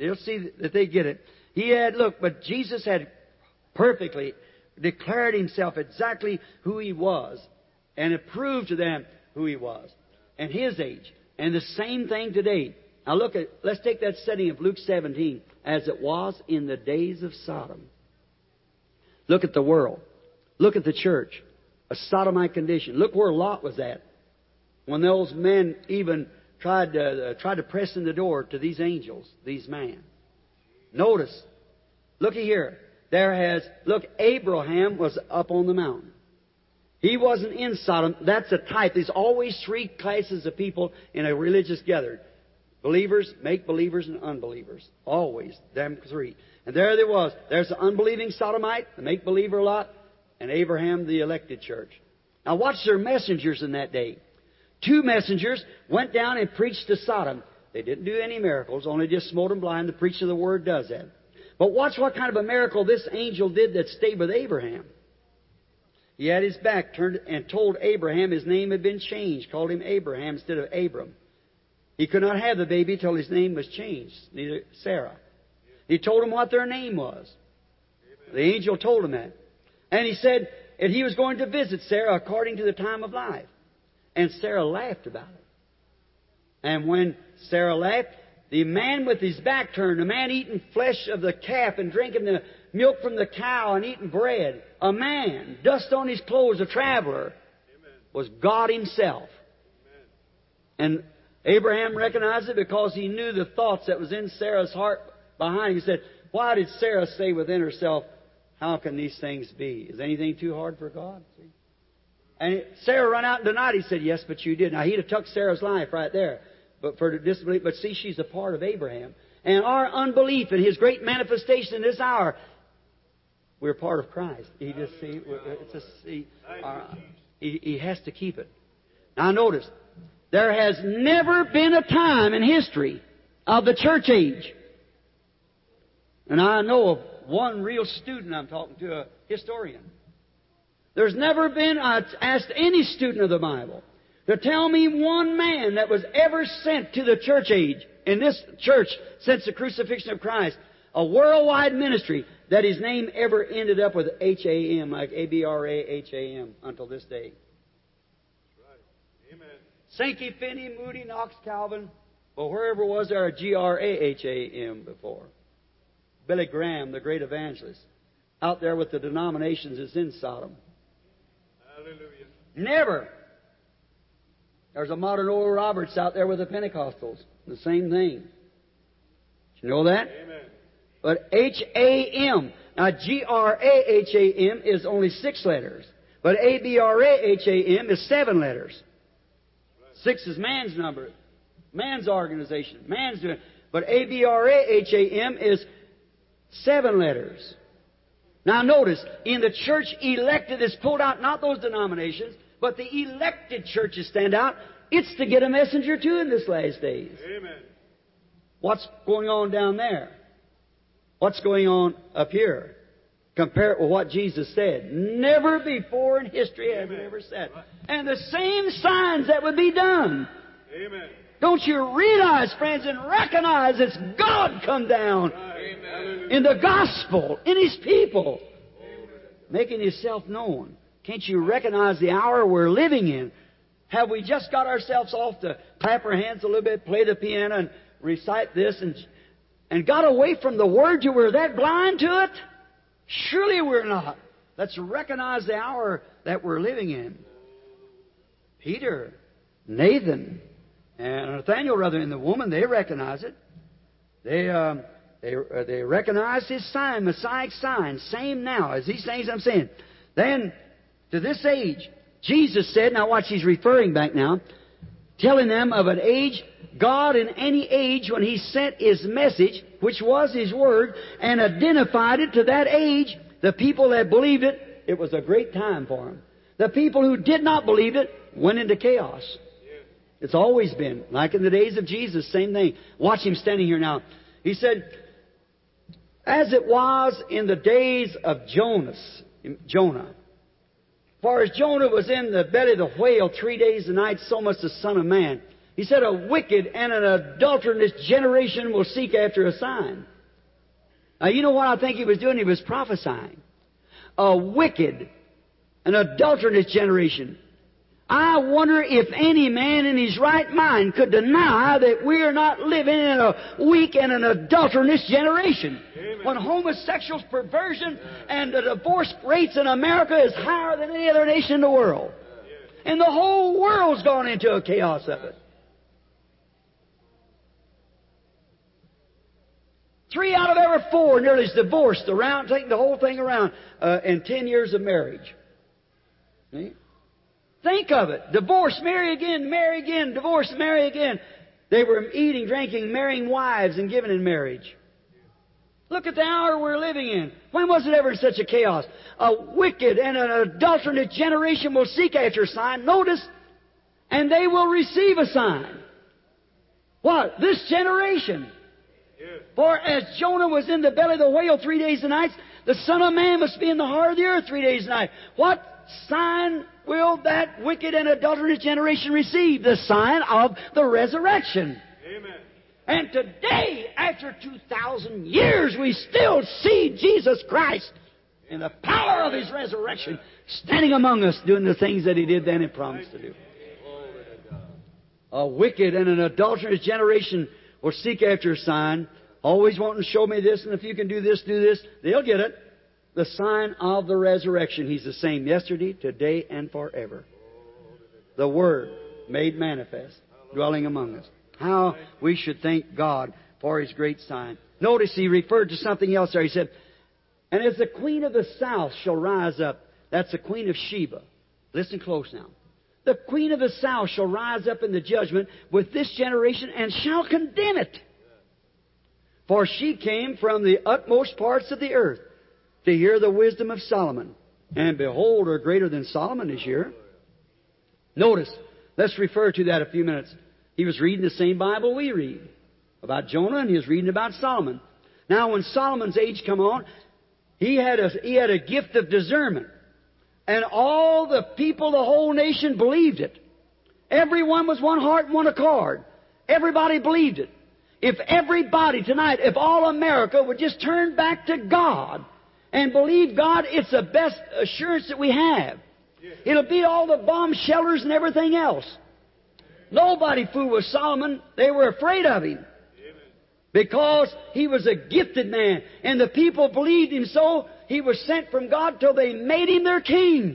They'll see that they get it. He had, look, but Jesus had perfectly declared Himself exactly who He was, and it proved to them who He was, and His age. And the same thing today. Now look at, let's take that setting of Luke 17, as it was in the days of Sodom. Look at the world. Look at the church. A sodomite condition. Look where Lot was at when those men even tried to press in the door to these angels, these men. Notice, looky here. Look, Abraham was up on the mountain. He wasn't in Sodom. That's a type. There's always three classes of people in a religious gathering. Believers, make-believers, and unbelievers. Always. Them three. And there was. There's the unbelieving sodomite, the make-believer Lot, and Abraham, the elected church. Now watch their messengers in that day. 2 messengers went down and preached to Sodom. They didn't do any miracles, only just smote them blind. The preaching of the Word does that. But watch what kind of a miracle this angel did that stayed with Abraham. He had his back turned and told Abraham his name had been changed, called him Abraham instead of Abram. He could not have the baby till his name was changed, neither Sarah. He told him what their name was. The angel told him that. And he said that he was going to visit Sarah according to the time of life. And Sarah laughed about it. And when Sarah laughed, the man with his back turned, the man eating flesh of the calf and drinking the milk from the cow and eating bread, a man, dust on his clothes, a traveler, was God Himself. And Abraham recognized it because he knew the thoughts that was in Sarah's heart behind him. He said, why did Sarah say within herself, how can these things be? Is anything too hard for God? See? And Sarah ran out and denied. He said, yes, but you did. Now, he'd have took Sarah's life right there. But for disbelief, but see, she's a part of Abraham. And our unbelief in His great manifestation in this hour, we're part of Christ. He just he has to keep it. Now notice, there has never been a time in history of the church age. And I know of one real student I'm talking to, a historian. There's never been, I asked any student of the Bible to tell me one man that was ever sent to the church age, in this church since the crucifixion of Christ, a worldwide ministry, that his name ever ended up with H-A-M, like A-B-R-A-H-A-M, until this day. Amen. Sankey, Finney, Moody, Knox, Calvin, but wherever was there a G-R-A-H-A-M before? Billy Graham, the great evangelist, out there with the denominations is in Sodom. Hallelujah. Never. There's a modern Oral Roberts out there with the Pentecostals. The same thing. Did you know that? Amen. But H-A-M. Now, G-R-A-H-A-M is only 6 letters. But A-B-R-A-H-A-M is 7 letters. 6 is man's number. Man's organization. Man's doing it. But A-B-R-A-H-A-M is 7 letters. Now notice, in the church elected is pulled out, not those denominations, but the elected churches stand out. It's to get a messenger too in this last days. Amen. What's going on down there? What's going on up here? Compare it with what Jesus said. Never before in history have we ever said. And the same signs that would be done. Amen. Don't you realize, friends, and recognize it's God come down Amen. in the gospel, in His people, making Himself known. Can't you recognize the hour we're living in? Have we just got ourselves off to clap our hands a little bit, play the piano, and recite this, and got away from the Word? You were that blind to it? Surely we're not. Let's recognize the hour that we're living in. Peter, Nathan, and Nathaniel, rather, and the woman, they recognize it. They recognize His sign, Messiah's sign. Same now as these things I'm saying. Then, to this age, Jesus said, now watch, He's referring back now, telling them of an age, God in any age when He sent His message, which was His Word, and identified it to that age, the people that believed it, it was a great time for them. The people who did not believe it went into chaos. It's always been. Like in the days of Jesus, same thing. Watch Him standing here now. He said, as it was in the days of Jonah. For as Jonah was in the belly of the whale 3 days and nights, so must the Son of Man He said, a wicked and an adulterous generation will seek after a sign. Now, you know what I think he was doing? He was prophesying. A wicked and adulterous generation. I wonder if any man in his right mind could deny that we are not living in a weak and an adulterous generation. Amen. When homosexuals, perversion, and the divorce rates in America is higher than any other nation in the world. And the whole world's gone into a chaos of it. 3 out of every 4 nearly is divorced around, taking the whole thing around in 10 years of marriage. See? Think of it. Divorce, marry again, divorce, marry again. They were eating, drinking, marrying wives, and giving in marriage. Look at the hour we're living in. When was it ever such a chaos? A wicked and an adulterous generation will seek after a sign. Notice, and they will receive a sign. What? This generation. For as Jonah was in the belly of the whale 3 days and nights, the Son of Man must be in the heart of the earth 3 days and nights. What sign will that wicked and adulterous generation receive? The sign of the resurrection. Amen. And today, after 2,000 years, we still see Jesus Christ in the power of His resurrection standing among us doing the things that He did then and promised to do. A wicked and an adulterous generation will seek after a sign, always wanting to show me this, and if you can do this, do this. They'll get it. The sign of the resurrection. He's the same yesterday, today, and forever. The Word made manifest, dwelling among us. How we should thank God for His great sign. Notice He referred to something else there. He said, and as the queen of the south shall rise up, that's the queen of Sheba. Listen close now. The queen of the south shall rise up in the judgment with this generation and shall condemn it. For she came from the utmost parts of the earth to hear the wisdom of Solomon. And behold, her greater than Solomon is here. Notice, let's refer to that a few minutes. He was reading the same Bible we read about Jonah, and he was reading about Solomon. Now, when Solomon's age come on, he had a gift of discernment. And all the people, the whole nation believed it. Everyone was one heart and one accord. Everybody believed it. If everybody tonight, if all America would just turn back to God and believe God, it's the best assurance that we have. It'll beat all the bomb shelters and everything else. Nobody fooled with Solomon. They were afraid of him. Because he was a gifted man. And the people believed him so, he was sent from God till they made him their king.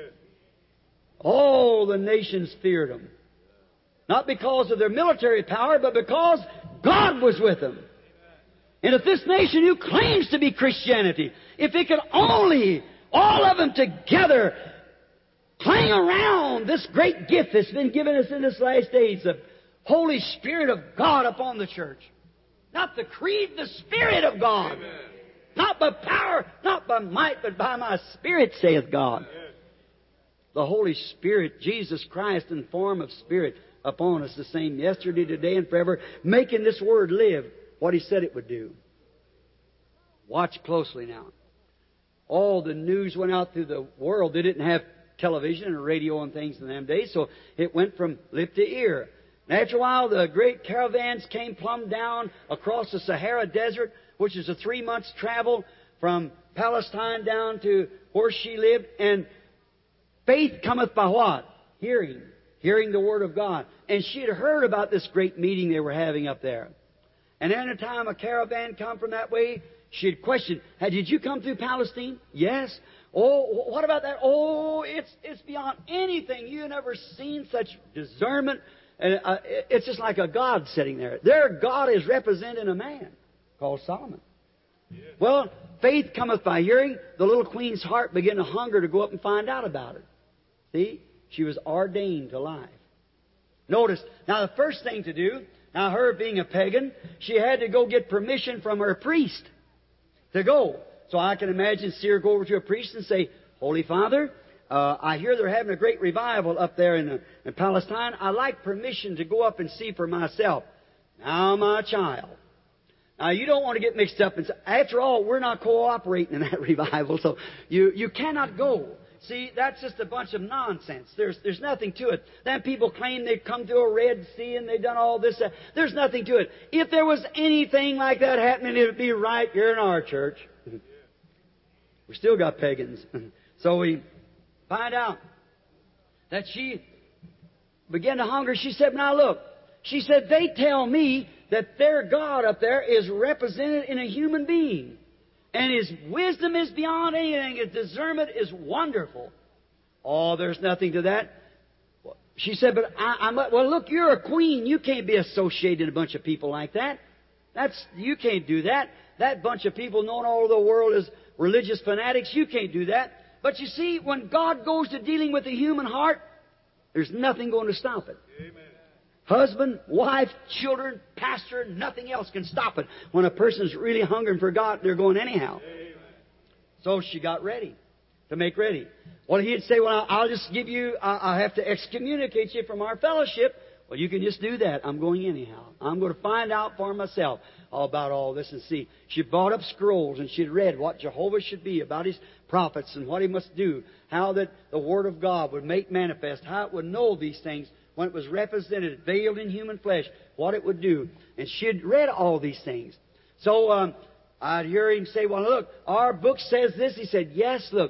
All the nations feared him. Not because of their military power, but because God was with them. And if this nation who claims to be Christianity, if it could only, all of them together, cling around this great gift that's been given us in this last days, the Holy Spirit of God upon the church. Not the creed, the Spirit of God. Amen. Not by power, not by might, but by my Spirit, saith God. Yes. The Holy Spirit, Jesus Christ in form of Spirit upon us, the same yesterday, today, and forever, making this Word live what He said it would do. Watch closely now. All the news went out through the world. They didn't have television and radio and things in them days, so it went from lip to ear. And after a while, the great caravans came plumb down across the Sahara Desert, which is a 3 months travel from Palestine down to where she lived. And faith cometh by what? Hearing. Hearing the Word of God. And she had heard about this great meeting they were having up there. And any time a caravan come from that way, she'd question, hey, did you come through Palestine? Yes. Oh, what about that? Oh, it's beyond anything. You've never seen such discernment. And it's just like a God sitting there. Their God is representing a man called Solomon. Yeah. Well, faith cometh by hearing. The little queen's heart began to hunger to go up and find out about it. See? She was ordained to life. Notice, now the first thing to do, now her being a pagan, she had to go get permission from her priest to go. So I can imagine see her go over to a priest and say, Holy Father, I hear they're having a great revival up there in Palestine. I'd like permission to go up and see for myself. Now, my child. Now, you don't want to get mixed up. After all, we're not cooperating in that revival, so you cannot go. See, that's just a bunch of nonsense. There's nothing to it. Then people claim they've come through a Red Sea and they've done all this. There's nothing to it. If there was anything like that happening, it would be right here in our church. We still got pagans. So we find out that she began to hunger. She said, now look, she said, they tell me that their God up there is represented in a human being. And His wisdom is beyond anything. His discernment is wonderful. Oh, there's nothing to that. She said, but well, look, you're a queen. You can't be associated with a bunch of people like that. You can't do that. That bunch of people known all over the world as religious fanatics, you can't do that. But you see, when God goes to dealing with the human heart, there's nothing going to stop it. Amen. Husband, wife, children, pastor, nothing else can stop it. When a person's really hungering for God, they're going anyhow. Amen. So she got ready, to make ready. Well, he'd say, well, I'll just give you, I'll have to excommunicate you from our fellowship. Well, you can just do that. I'm going anyhow. I'm going to find out for myself all about all this and see. She brought up scrolls and she'd read what Jehovah should be, about His prophets and what He must do, how that the Word of God would make manifest, how it would know these things when it was represented, veiled in human flesh, what it would do. And she'd read all these things. So I'd hear him say, well, look, our book says this. He said, yes, look,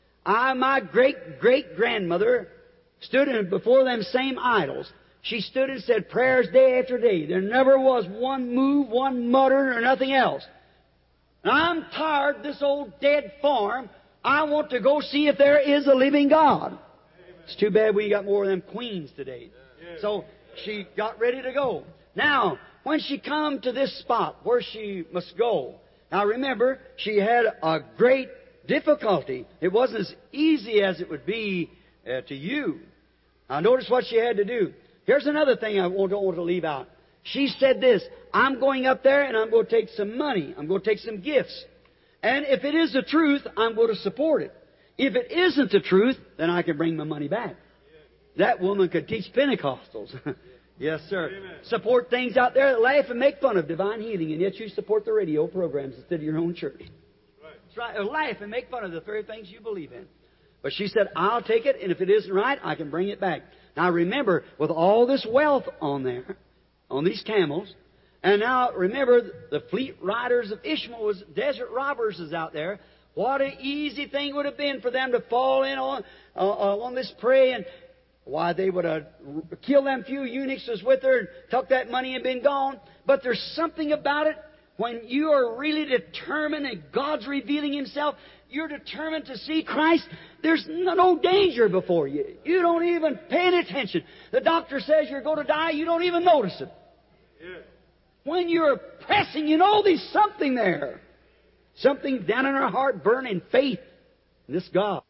my great-great-grandmother stood before them same idols. She stood and said prayers day after day. There never was one move, one mutter, or nothing else. And I'm tired of this old dead farm. I want to go see if there is a living God. It's too bad we got more of them queens today. So she got ready to go. Now, when she come to this spot where she must go, now remember, she had a great difficulty. It wasn't as easy as it would be to you. Now notice what she had to do. Here's another thing I don't want to leave out. She said this, I'm going up there and I'm going to take some money. I'm going to take some gifts. And if it is the truth, I'm going to support it. If it isn't the truth, then I can bring my money back. That woman could teach Pentecostals. Yes, sir. Amen. Support things out there that laugh and make fun of divine healing, and yet you support the radio programs instead of your own church. Right. That's right. Or laugh and make fun of the very things you believe in. But she said, I'll take it, and if it isn't right, I can bring it back. Now remember, with all this wealth on there, on these camels, and now remember, the fleet riders of Ishmael was desert robbers is out there. What an easy thing would have been for them to fall in on this prey, and why they would have killed them few eunuchs was with her and took that money and been gone. But there's something about it when you are really determined and God's revealing Himself. You're determined to see Christ. There's no danger before you. You don't even pay any attention. The doctor says you're going to die. You don't even notice it. Yes. When you're pressing, you know there's something there. Something down in our heart burning faith in this God.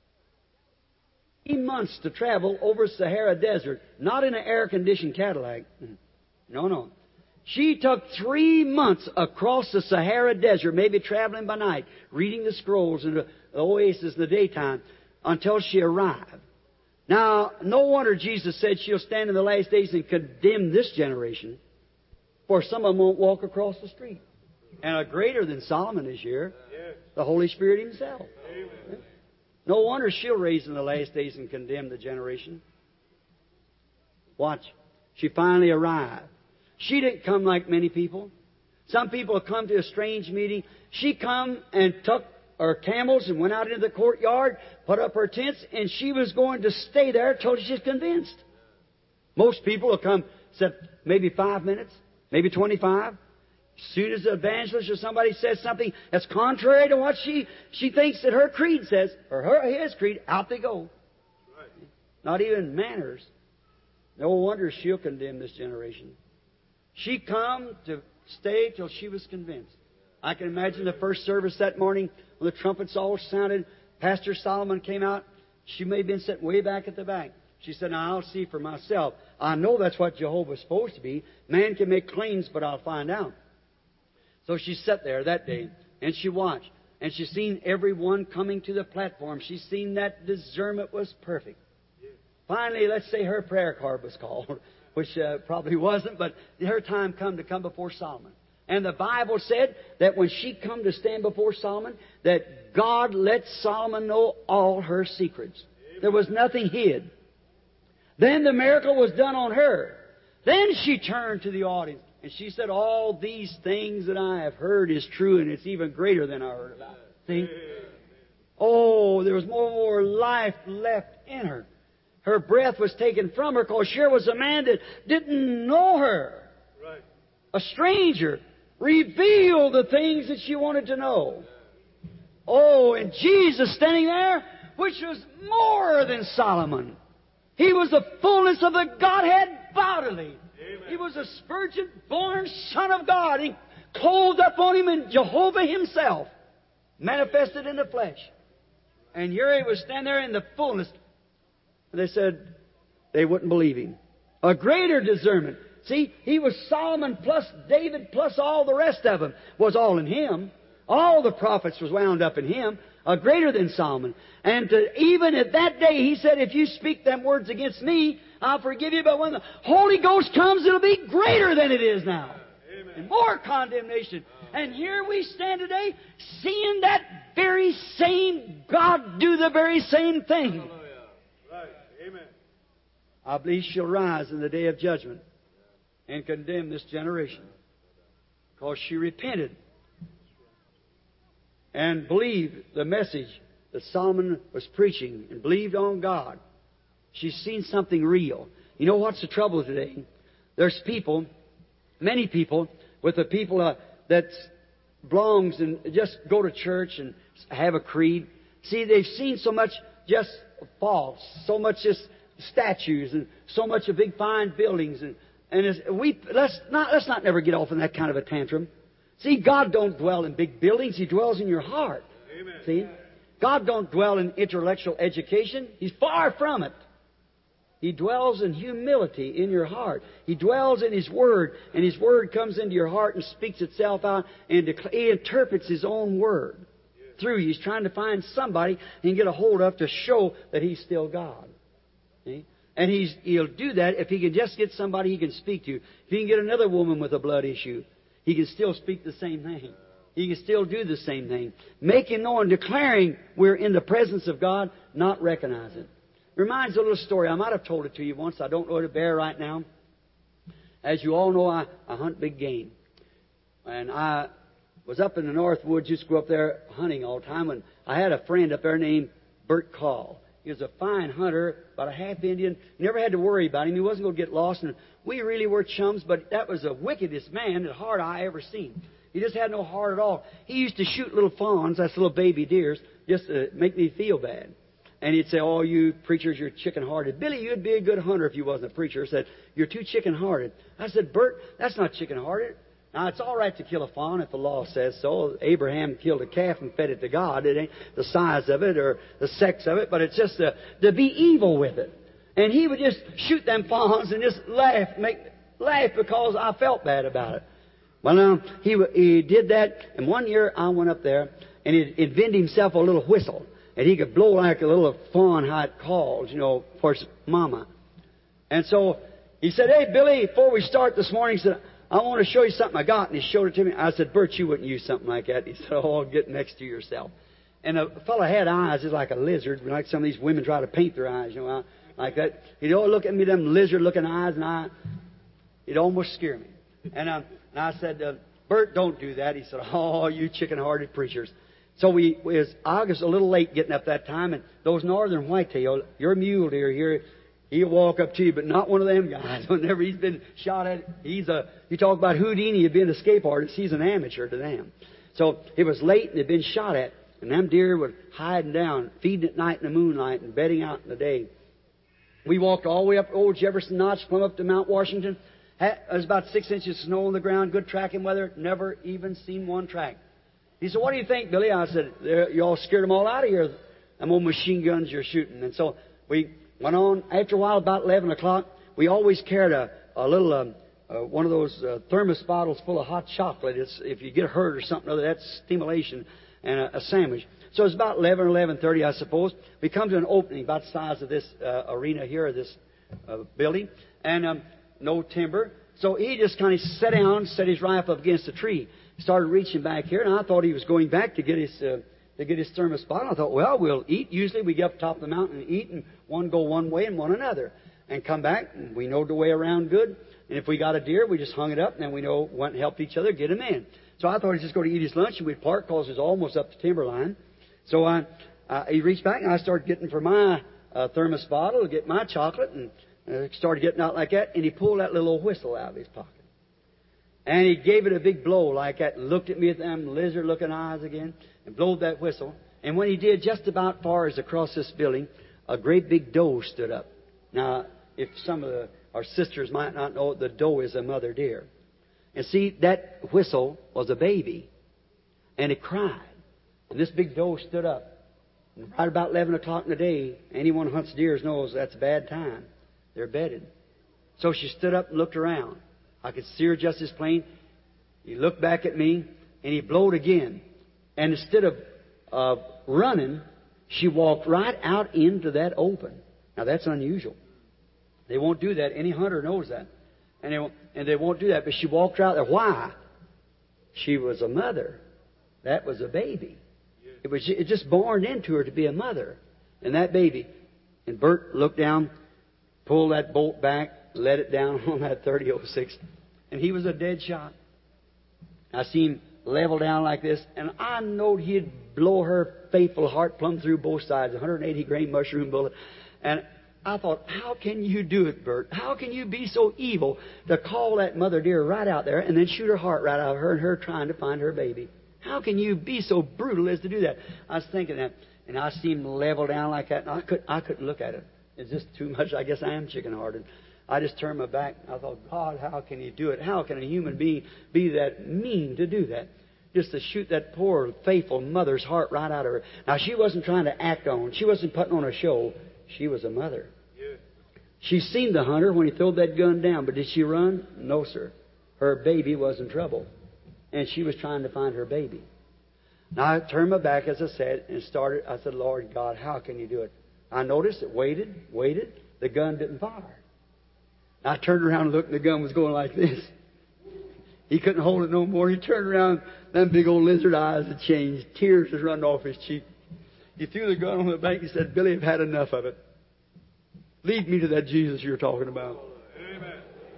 3 months to travel over Sahara Desert, not in an air-conditioned Cadillac. No. She took 3 months across the Sahara Desert, maybe traveling by night, reading the scrolls in the oasis in the daytime, until she arrived. Now, no wonder Jesus said she'll stand in the last days and condemn this generation, for some of them won't walk across the street. And a greater than Solomon is here, Yes. the Holy Spirit Himself. Amen. No wonder she'll raise in the last days and condemn the generation. Watch. She finally arrived. She didn't come like many people. Some people have come to a strange meeting. She come and took her camels and went out into the courtyard, put up her tents, and she was going to stay there till she's convinced. Most people will come, except maybe 5 minutes, maybe 25. As soon as the evangelist or somebody says something that's contrary to what she thinks that her creed says, or his creed, out they go. Right. Not even manners. No wonder she'll condemn this generation. She come to stay till she was convinced. I can imagine the first service that morning when the trumpets all sounded. Pastor Solomon came out. She may have been sitting way back at the back. She said, now I'll see for myself. I know that's what Jehovah's supposed to be. Man can make claims, but I'll find out. So she sat there that day, and she watched. And she's seen everyone coming to the platform. She's seen that discernment was perfect. Finally, let's say her prayer card was called, which probably wasn't, but her time come to come before Solomon. And the Bible said that when she come to stand before Solomon, that God let Solomon know all her secrets. There was nothing hid. Then the miracle was done on her. Then she turned to the audience and she said, all these things that I have heard is true, and it's even greater than I heard about. See? Oh, there was more life left in her. Her breath was taken from her because here was a man that didn't know her. Right. A stranger revealed the things that she wanted to know. Oh, and Jesus standing there, which was more than Solomon. He was the fullness of the Godhead bodily. Amen. He was a virgin-born Son of God. He clothed upon Him in Jehovah Himself, manifested in the flesh. And here He was standing there in the fullness. And they said they wouldn't believe Him. A greater discernment. See, He was Solomon plus David plus all the rest of them was all in Him. All the prophets was wound up in Him. A greater than Solomon. And even at that day, He said, if you speak them words against me, I'll forgive you. But when the Holy Ghost comes, it'll be greater than it is now. Amen. And more condemnation. And here we stand today, seeing that very same God do the very same thing. Hallelujah. Right. Amen. I believe she'll rise in the day of judgment and condemn this generation. Because she repented and believed the message that Solomon was preaching and believed on God. She's seen something real. You know what's the trouble today? There's people, many people, with the people that belongs and just go to church and have a creed. See, they've seen so much just false, so much just statues and so much of big fine buildings let's not never get off in that kind of a tantrum. See, God don't dwell in big buildings. He dwells in your heart. Amen. See? God don't dwell in intellectual education. He's far from it. He dwells in humility in your heart. He dwells in His Word, and His Word comes into your heart and speaks itself out, and He interprets His own Word through you. He's trying to find somebody He can get a hold of to show that He's still God. See? And He'll do that if He can just get somebody He can speak to. If He can get another woman with a blood issue, He can still speak the same thing. He can still do the same thing. Making known, declaring we're in the presence of God, not recognizing. Reminds a little story. I might have told it to you once. I don't know it to bear right now. As you all know, I hunt big game. And I was up in the North Woods, used to go up there hunting all the time. And I had a friend up there named Bert Call. He was a fine hunter, about a half Indian. Never had to worry about him. He wasn't going to get lost. And we really were chums, but that was the wickedest man at heart I ever seen. He just had no heart at all. He used to shoot little fawns, that's little baby deers, just to make me feel bad. And he'd say, oh, you preachers, you're chicken-hearted. Billy, you'd be a good hunter if you wasn't a preacher. He said, you're too chicken-hearted. I said, Bert, that's not chicken-hearted. Now, it's all right to kill a fawn if the law says so. Abraham killed a calf and fed it to God. It ain't the size of it or the sex of it, but it's just to be evil with it. And he would just shoot them fawns and just laugh because I felt bad about it. Well, now, he did that, and one year I went up there, and he'd invent himself a little whistle. And he could blow like a little fawn, how it calls, for its mama. And so he said, hey, Billy, before we start this morning, he said, I want to show you something I got. And he showed it to me. I said, Bert, you wouldn't use something like that. He said, oh, get next to yourself. And the fellow had eyes just like a lizard, like some of these women try to paint their eyes, like that. He'd always look at me, them lizard-looking eyes, and it'd almost scare me. And I said, Bert, don't do that. He said, oh, you chicken-hearted preachers. So I was a little late getting up that time, and those northern whitetail, your mule deer here, he'll walk up to you, but not one of them guys. Whenever he's been shot at, you talk about Houdini being an escape artist, he's an amateur to them. So it was late, and they'd been shot at, and them deer were hiding down, feeding at night in the moonlight and bedding out in the day. We walked all the way up Old Jefferson Notch, come up to Mount Washington. There's about 6 inches of snow on the ground, good tracking weather, never even seen one track. He said, what do you think, Billy? I said, you all scared them all out of here. Them old machine guns you're shooting. And so we went on. After a while, about 11 o'clock, we always carried a little, one of those thermos bottles full of hot chocolate. If you get hurt or something other, that's stimulation, and a sandwich. So it's about 11 or 11:30, I suppose. We come to an opening about the size of this arena here, this building, and no timber. So he just kind of sat down, set his rifle up against a tree, started reaching back here, and I thought he was going back to get his thermos bottle. I thought, well, we'll eat. Usually we get up top of the mountain and eat, and one go one way and one another, and come back, and we know the way around good. And if we got a deer, we just hung it up, and then we know went and helped each other get him in. So I thought he'd just go to eat his lunch, and we'd park because it was almost up to timberline. So he reached back, and I started getting for my thermos bottle to get my chocolate, and started getting out like that, and he pulled that little whistle out of his pocket. And he gave it a big blow like that, and looked at me with them lizard-looking eyes again, and blowed that whistle. And when he did, just about far as across this building, a great big doe stood up. Now, if some of our sisters might not know, the doe is a mother deer. And see, that whistle was a baby, and it cried. And this big doe stood up. And right about 11 o'clock in the day, anyone who hunts deers knows that's a bad time. They're bedded. So she stood up and looked around. I could see her just as plain. He looked back at me, and he blowed again. And instead of running, she walked right out into that open. Now, that's unusual. They won't do that. Any hunter knows that. And they won't do that. But she walked out there. Why? She was a mother. That was a baby. It just born into her to be a mother. And that baby. And Bert looked down, pulled that bolt back, let it down on that 30-06, and he was a dead shot. I seen him level down like this, and I knowed he'd blow her faithful heart plumb through both sides, 180-grain mushroom bullet. And I thought, how can you do it, Bert? How can you be so evil to call that mother deer right out there and then shoot her heart right out of her and her trying to find her baby? How can you be so brutal as to do that? I was thinking that, and I seen him level down like that, and I couldn't look at it. It's just too much. I guess I am chicken-hearted. I just turned my back. I thought, God, how can He do it? How can a human being be that mean to do that? Just to shoot that poor, faithful mother's heart right out of her. Now, she wasn't trying to act on. She wasn't putting on a show. She was a mother. Yeah. She seen the hunter when he threw that gun down, but did she run? No, sir. Her baby was in trouble, and she was trying to find her baby. Now, I turned my back, as I said, and started. I said, Lord God, how can You do it? I noticed it. Waited. The gun didn't fire. I turned around and looked, and the gun was going like this. He couldn't hold it no more. He turned around, them big old lizard eyes had changed. Tears was running off his cheek. He threw the gun on the bank. He said, Billy, I've had enough of it. Lead me to that Jesus you're talking about. Amen.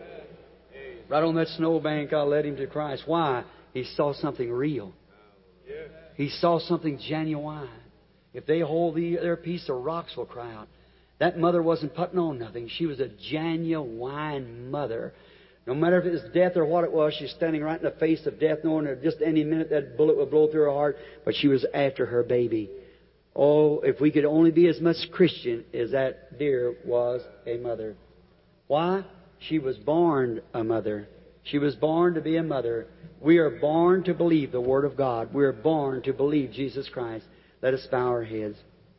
Right on that snowbank, I led him to Christ. Why? He saw something real. He saw something genuine. If they hold their peace, the rocks will cry out. That mother wasn't putting on nothing. She was a genuine mother. No matter if it was death or what it was, she's standing right in the face of death, knowing that just any minute that bullet would blow through her heart. But she was after her baby. Oh, if we could only be as much Christian as that deer was a mother. Why? She was born a mother. She was born to be a mother. We are born to believe the Word of God. We are born to believe Jesus Christ. Let us bow our heads.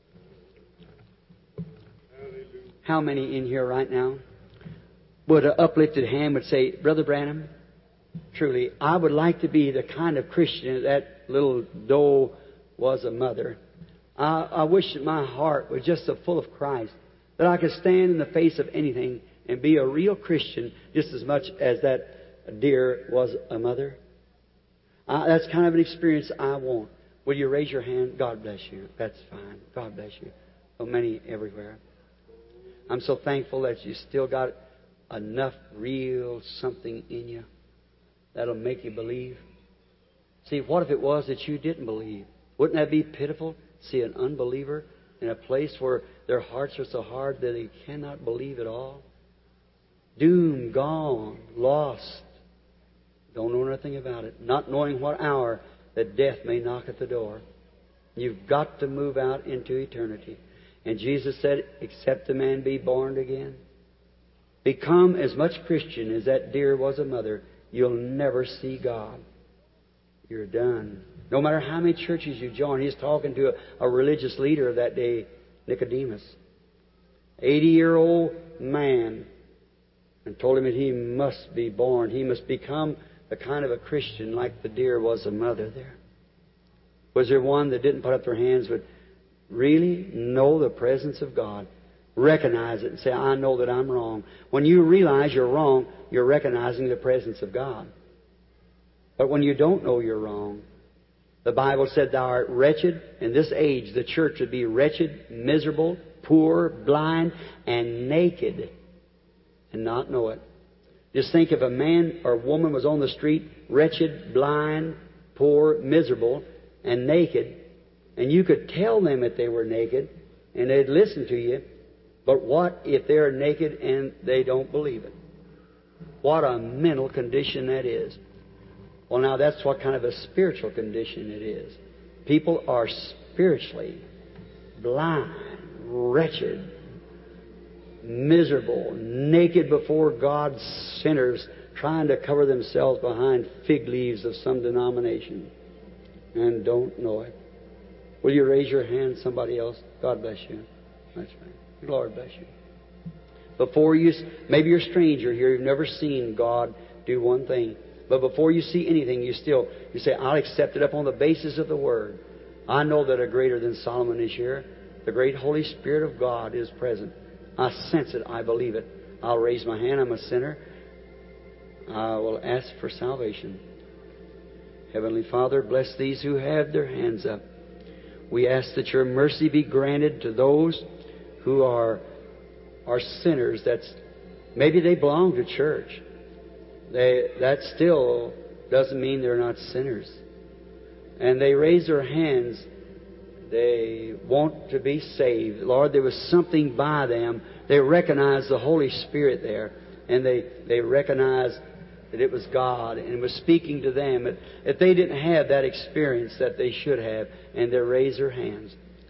How many in here right now would an uplifted hand would say, Brother Branham, truly, I would like to be the kind of Christian that little doe was a mother. I wish that my heart was just so full of Christ that I could stand in the face of anything and be a real Christian just as much as that deer was a mother. That's kind of an experience I want. Will you raise your hand? God bless you. That's fine. God bless you. So many everywhere. I'm so thankful that you still got enough real something in you that'll make you believe. See, what if it was that you didn't believe? Wouldn't that be pitiful? See an unbeliever in a place where their hearts are so hard that they cannot believe at all. Doomed, gone, lost. Don't know nothing about it. Not knowing what hour that death may knock at the door. You've got to move out into eternity. And Jesus said, except a man be born again, become as much Christian as that deer was a mother, you'll never see God. You're done. No matter how many churches you join. He's talking to a religious leader of that day, Nicodemus. 80-year-old man. And told him that he must be born. He must become the kind of a Christian like the deer was a mother there. Was there one that didn't put up their hands but really know the presence of God? Recognize it and say, I know that I'm wrong. When you realize you're wrong, you're recognizing the presence of God. But when you don't know you're wrong, the Bible said, Thou art wretched. In this age, the church would be wretched, miserable, poor, blind, and naked, and not know it. Just think if a man or woman was on the street, wretched, blind, poor, miserable, and naked, and you could tell them that they were naked, and they'd listen to you, but what if they're naked and they don't believe it? What a mental condition that is. Well, now that's what kind of a spiritual condition it is. People are spiritually blind, wretched, miserable, naked before God's sinners, trying to cover themselves behind fig leaves of some denomination, and don't know it. Will you raise your hand, somebody else? God bless you. That's right. Lord bless you. Before you, maybe you're a stranger here, you've never seen God do one thing. But before you see anything, you say, I'll accept it upon the basis of the Word. I know that a greater than Solomon is here. The great Holy Spirit of God is present. I sense it. I believe it. I'll raise my hand. I'm a sinner. I will ask for salvation. Heavenly Father, bless these who have their hands up. We ask that Your mercy be granted to those who are sinners. Maybe they belong to church. That still doesn't mean they're not sinners. And they raise their hands. They want to be saved. Lord, there was something by them. They recognized the Holy Spirit there. And they recognized that it was God and it was speaking to them. If they didn't have that experience that they should have, and they raise their hands.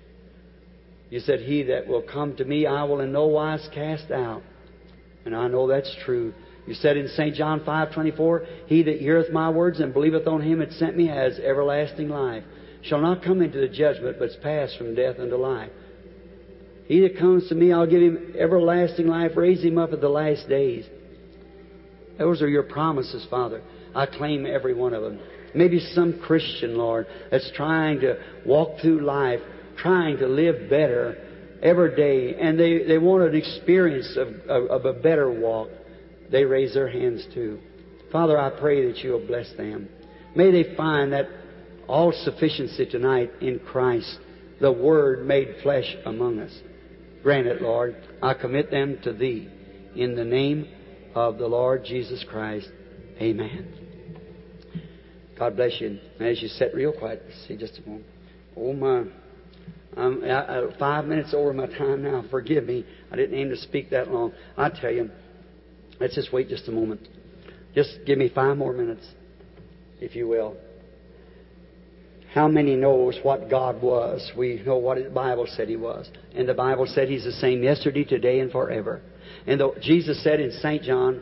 You said, He that will come to me, I will in no wise cast out. And I know that's true. You said in St. John 5:24, He that heareth my words and believeth on Him that sent me has everlasting life, shall not come into the judgment, but is passed from death unto life. He that comes to me, I'll give him everlasting life, raise him up at the last days. Those are Your promises, Father. I claim every one of them. Maybe some Christian, Lord, that's trying to walk through life, trying to live better every day, and they want an experience of a better walk. They raise their hands too. Father, I pray that You'll bless them. May they find that all-sufficiency tonight in Christ, the Word made flesh among us. Grant it, Lord. I commit them to Thee. In the name of the Lord Jesus Christ. Amen. God bless you. And as you sit real quiet, see just a moment. Oh my. I'm 5 minutes over my time now. Forgive me. I didn't aim to speak that long. I tell you, let's just wait just a moment. Just give me 5 more minutes, if you will. How many knows what God was? We know what the Bible said He was. And the Bible said He's the same yesterday, today, and forever. And Jesus said in St. John,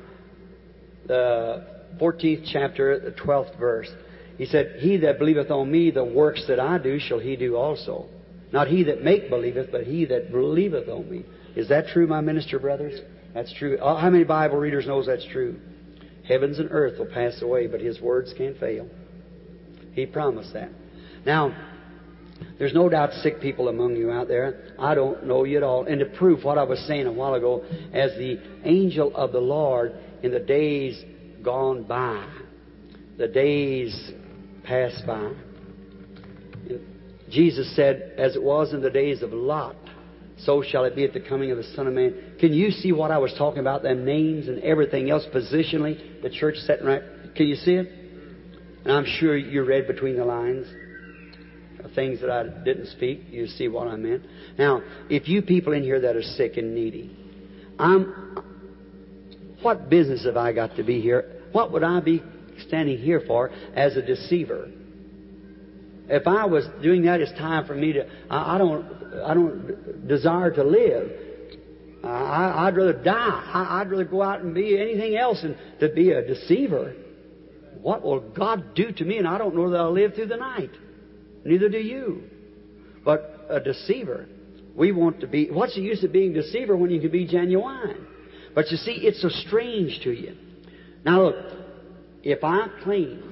the 14th chapter, the 12th verse, He said, He that believeth on Me, the works that I do, shall he do also. Not he that believeth, but he that believeth on Me. Is that true, my minister brothers? That's true. How many Bible readers knows that's true? Heavens and earth will pass away, but His words can't fail. He promised that. Now, there's no doubt sick people among you out there. I don't know you at all. And to prove what I was saying a while ago, as the angel of the Lord in the days gone by, the days passed by, Jesus said, as it was in the days of Lot, so shall it be at the coming of the Son of Man. Can you see what I was talking about? Them names and everything else positionally, the church setting right. Can you see it? And I'm sure you read between the lines. Things that I didn't speak, you see what I meant. Now, if you people in here that are sick and needy, what business have I got to be here? What would I be standing here for as a deceiver? If I was doing that, it's time for me to. I don't desire to live. I'd rather die. I'd rather go out and be anything else than to be a deceiver. What will God do to me? And I don't know that I'll live through the night. Neither do you. But a deceiver, we want to be. What's the use of being a deceiver when you can be genuine? But you see, it's so strange to you. Now look, if I claim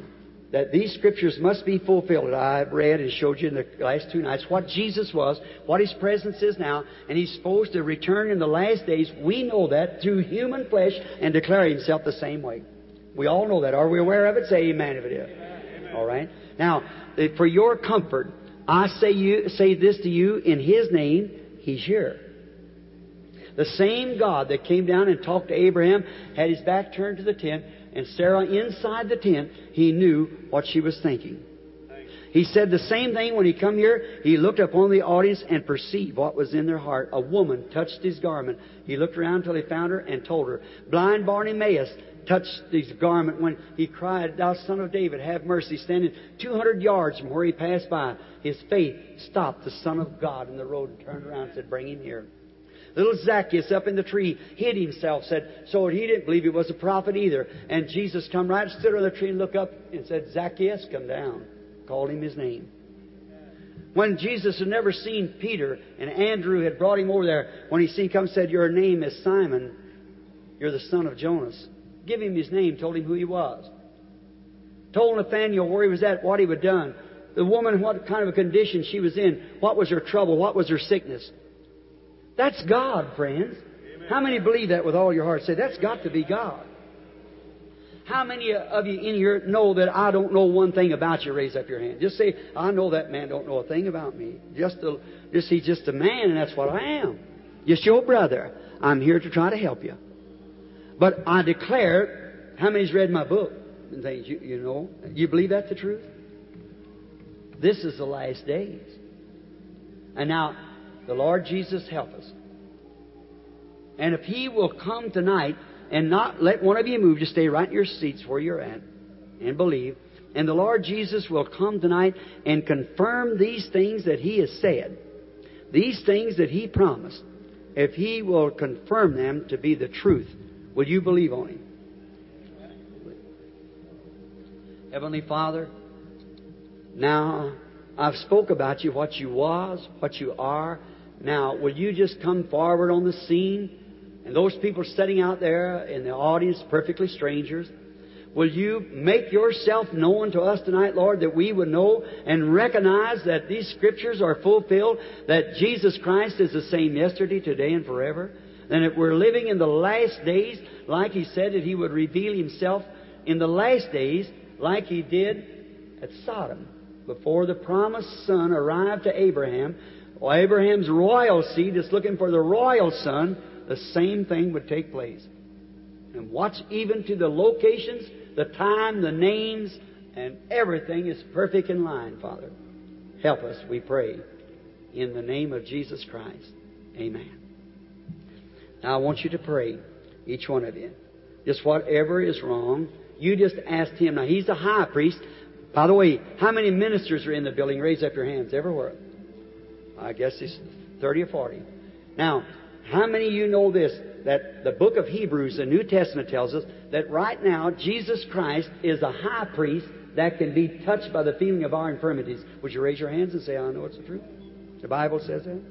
that these Scriptures must be fulfilled. I've read and showed you in the last 2 nights what Jesus was, what His presence is now, and He's supposed to return in the last days. We know that through human flesh and declare Himself the same way. We all know that. Are we aware of it? Say amen if it is. Amen. All right. Now, for your comfort, I say this to you in His name. He's here. The same God that came down and talked to Abraham had His back turned to the tent, and Sarah inside the tent, He knew what she was thinking. He said the same thing when He come here. He looked upon the audience and perceived what was in their heart. A woman touched His garment. He looked around till He found her and told her. Blind Bartimaeus touched His garment when he cried, "Thou Son of David, have mercy." Standing 200 yards from where He passed by, his faith stopped the Son of God in the road and turned around and said, "Bring Him here." Little Zacchaeus up in the tree hid himself, said, so he didn't believe he was a prophet either. And Jesus come right, stood on the tree and looked up and said, "Zacchaeus, come down." Called him his name. When Jesus had never seen Peter and Andrew had brought him over there, when He seen him come, said, "Your name is Simon. You're the son of Jonas." Give him his name, told him who he was. Told Nathanael where he was at, what he had done. The woman, what kind of a condition she was in. What was her trouble? What was her sickness? That's God, friends. Amen. How many believe that with all your heart? Say, that's got to be God. How many of you in here know that I don't know one thing about you? Raise up your hand. Just say, "I know that man don't know a thing about me. He's just a man, and that's what I am. Just your brother. I'm here to try to help you." But I declare, how many's read my book and things? You know, you believe that's the truth? This is the last days. And now, the Lord Jesus help us. And if He will come tonight and not let one of you move, just stay right in your seats where you're at and believe. And the Lord Jesus will come tonight and confirm these things that He has said, these things that He promised. If He will confirm them to be the truth, will you believe on Him? Heavenly Father, now I've spoke about you, what you was, what you are. Now, will you just come forward on the scene? And those people sitting out there in the audience, perfectly strangers, will you make yourself known to us tonight, Lord, that we would know and recognize that these Scriptures are fulfilled, that Jesus Christ is the same yesterday, today, and forever, and that we're living in the last days, like He said that He would reveal Himself in the last days, like He did at Sodom, before the promised Son arrived to Abraham. Well, Abraham's royal seed is looking for the royal Son. The same thing would take place. And watch, even to the locations, the time, the names, and everything is perfect in line, Father. Help us, we pray, in the name of Jesus Christ. Amen. Now I want you to pray, each one of you. Just whatever is wrong, you just ask Him. Now He's the high priest. By the way, how many ministers are in the building? Raise up your hands everywhere. I guess it's 30 or 40. Now, how many of you know this? That the book of Hebrews, the New Testament, tells us that right now Jesus Christ is a high priest that can be touched by the feeling of our infirmities. Would you raise your hands and say, "I know it's the truth"? The Bible says that.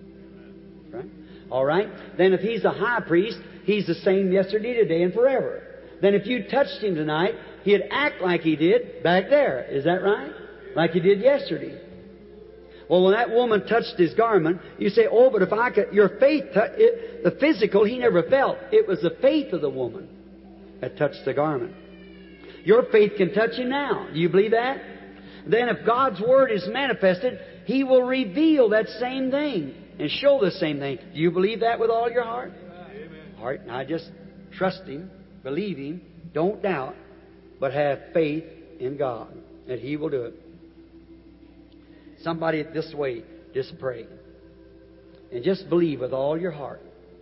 Right? All right. Then if He's a high priest, He's the same yesterday, today, and forever. Then if you touched Him tonight, He'd act like He did back there. Is that right? Like He did yesterday. Well, when that woman touched His garment, you say, "Oh, but if I could..." Your faith, the physical, He never felt. It was the faith of the woman that touched the garment. Your faith can touch Him now. Do you believe that? Then if God's Word is manifested, He will reveal that same thing and show the same thing. Do you believe that with all your heart? Amen. All right, now just trust Him, believe Him, don't doubt, but have faith in God that He will do it. Somebody this way, just pray. And just believe with all your heart.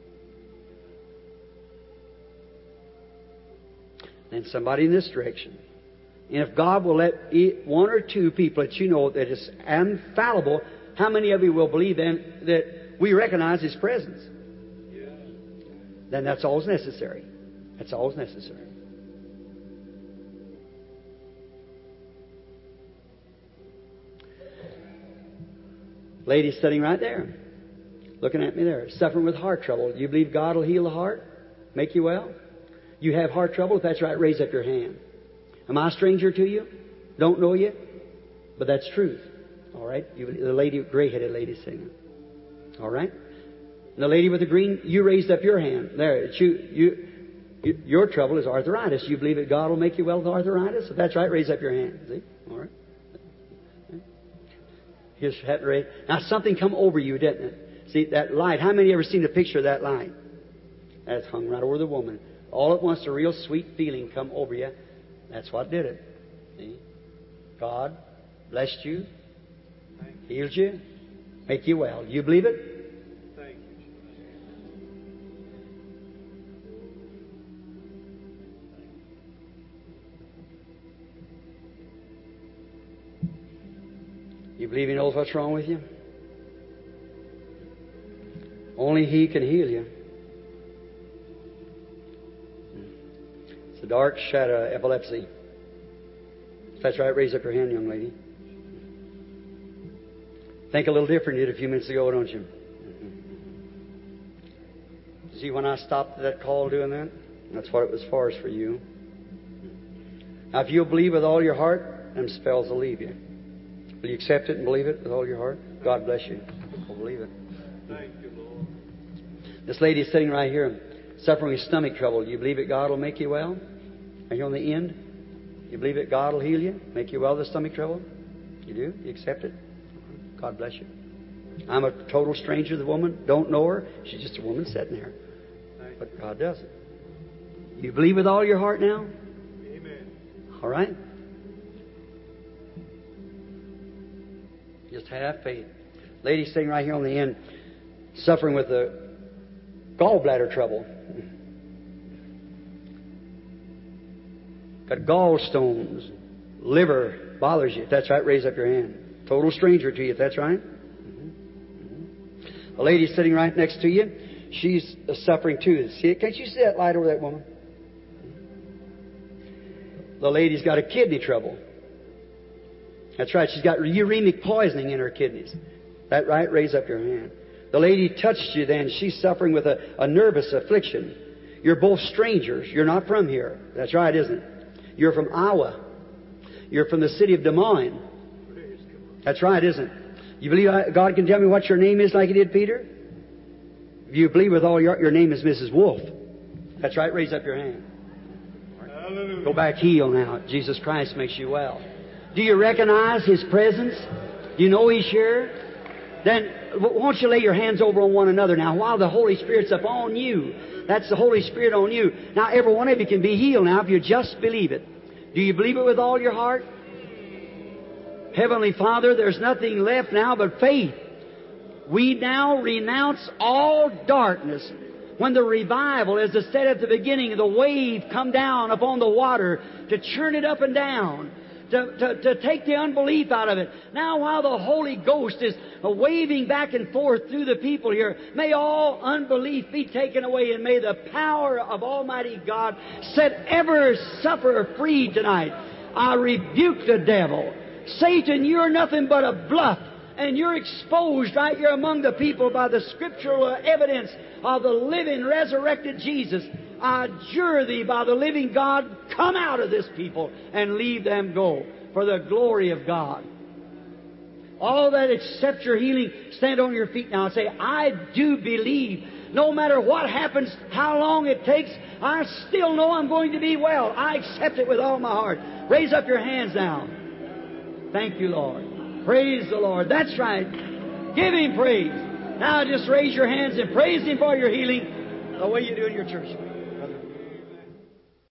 Then somebody in this direction. And if God will let one or two people that you know that is infallible, how many of you will believe then that we recognize His presence? Yeah. Then that's all necessary. That's all necessary. Lady sitting right there, looking at me there, suffering with heart trouble. Do you believe God will heal the heart? Make you well? You have heart trouble? If that's right, raise up your hand. Am I a stranger to you? Don't know you, but that's truth. All right? The lady, gray-headed lady singing. All right? And the lady with the green, you raised up your hand. There, it's your trouble is arthritis. You believe that God will make you well with arthritis? If that's right, raise up your hand. See? All right? Here's Ray. Now something come over you, didn't it? See, that light. How many ever seen a picture of that light? That's hung right over the woman. All at once, a real sweet feeling come over you. That's what did it. See? God blessed you, healed you, make you well. You believe it? Thank you. You believe He knows what's wrong with you? Only He can heal you. It's a dark shadow, epilepsy. If that's right, raise up your hand, young lady. Think a little different you did a few minutes ago, don't you? See, when I stopped that call doing that, that's what it was for, is for you. Now, if you'll believe with all your heart, them spells will leave you. Will you accept it and believe it with all your heart? God bless you. We'll believe it. Thank you, Lord. This lady is sitting right here, suffering with stomach trouble. Do you believe that God will make you well? Are you on the end? You believe that God will heal you, make you well of the stomach trouble? You do? You accept it? God bless you. I'm a total stranger to the woman. Don't know her. She's just a woman sitting there. But God does it. You believe with all your heart now? Amen. All right? Just have faith. Lady sitting right here on the end, suffering with the gallbladder trouble. Got gallstones, liver bothers you. If that's right, raise up your hand. Total stranger to you, if that's right. A lady sitting right next to you, she's suffering too. See it? Can't you see that light over that woman? The lady's got a kidney trouble. That's right. She's got uremic poisoning in her kidneys. That right? Raise up your hand. The lady touched you then. She's suffering with a nervous affliction. You're both strangers. You're not from here. That's right, isn't it? You're from Iowa. You're from the city of Des Moines. That's right, isn't it? You believe God can tell me what your name is like He did Peter? If you believe with all your name is Mrs. Wolf. That's right. Raise up your hand. Hallelujah. Go back healed now. Jesus Christ makes you well. Do you recognize His presence? Do you know He's here? Then won't you lay your hands over on one another now while the Holy Spirit's upon you? That's the Holy Spirit on you. Now every one of you can be healed now if you just believe it. Do you believe it with all your heart? Heavenly Father, there's nothing left now but faith. We now renounce all darkness. When the revival, as I said at the beginning, the wave come down upon the water to churn it up and down, to take the unbelief out of it. Now while the Holy Ghost is waving back and forth through the people here, may all unbelief be taken away, and may the power of Almighty God set every sufferer free tonight. I rebuke the devil. Satan, you're nothing but a bluff, and you're exposed right here among the people by the scriptural evidence of the living, resurrected Jesus. I adjure thee by the living God, come out of this people and leave them go for the glory of God. All that accept your healing, stand on your feet now and say, I do believe. No matter what happens, how long it takes, I still know I'm going to be well. I accept it with all my heart. Raise up your hands now. Thank you, Lord. Praise the Lord. That's right. Give Him praise. Now just raise your hands and praise Him for your healing the way you do in your church.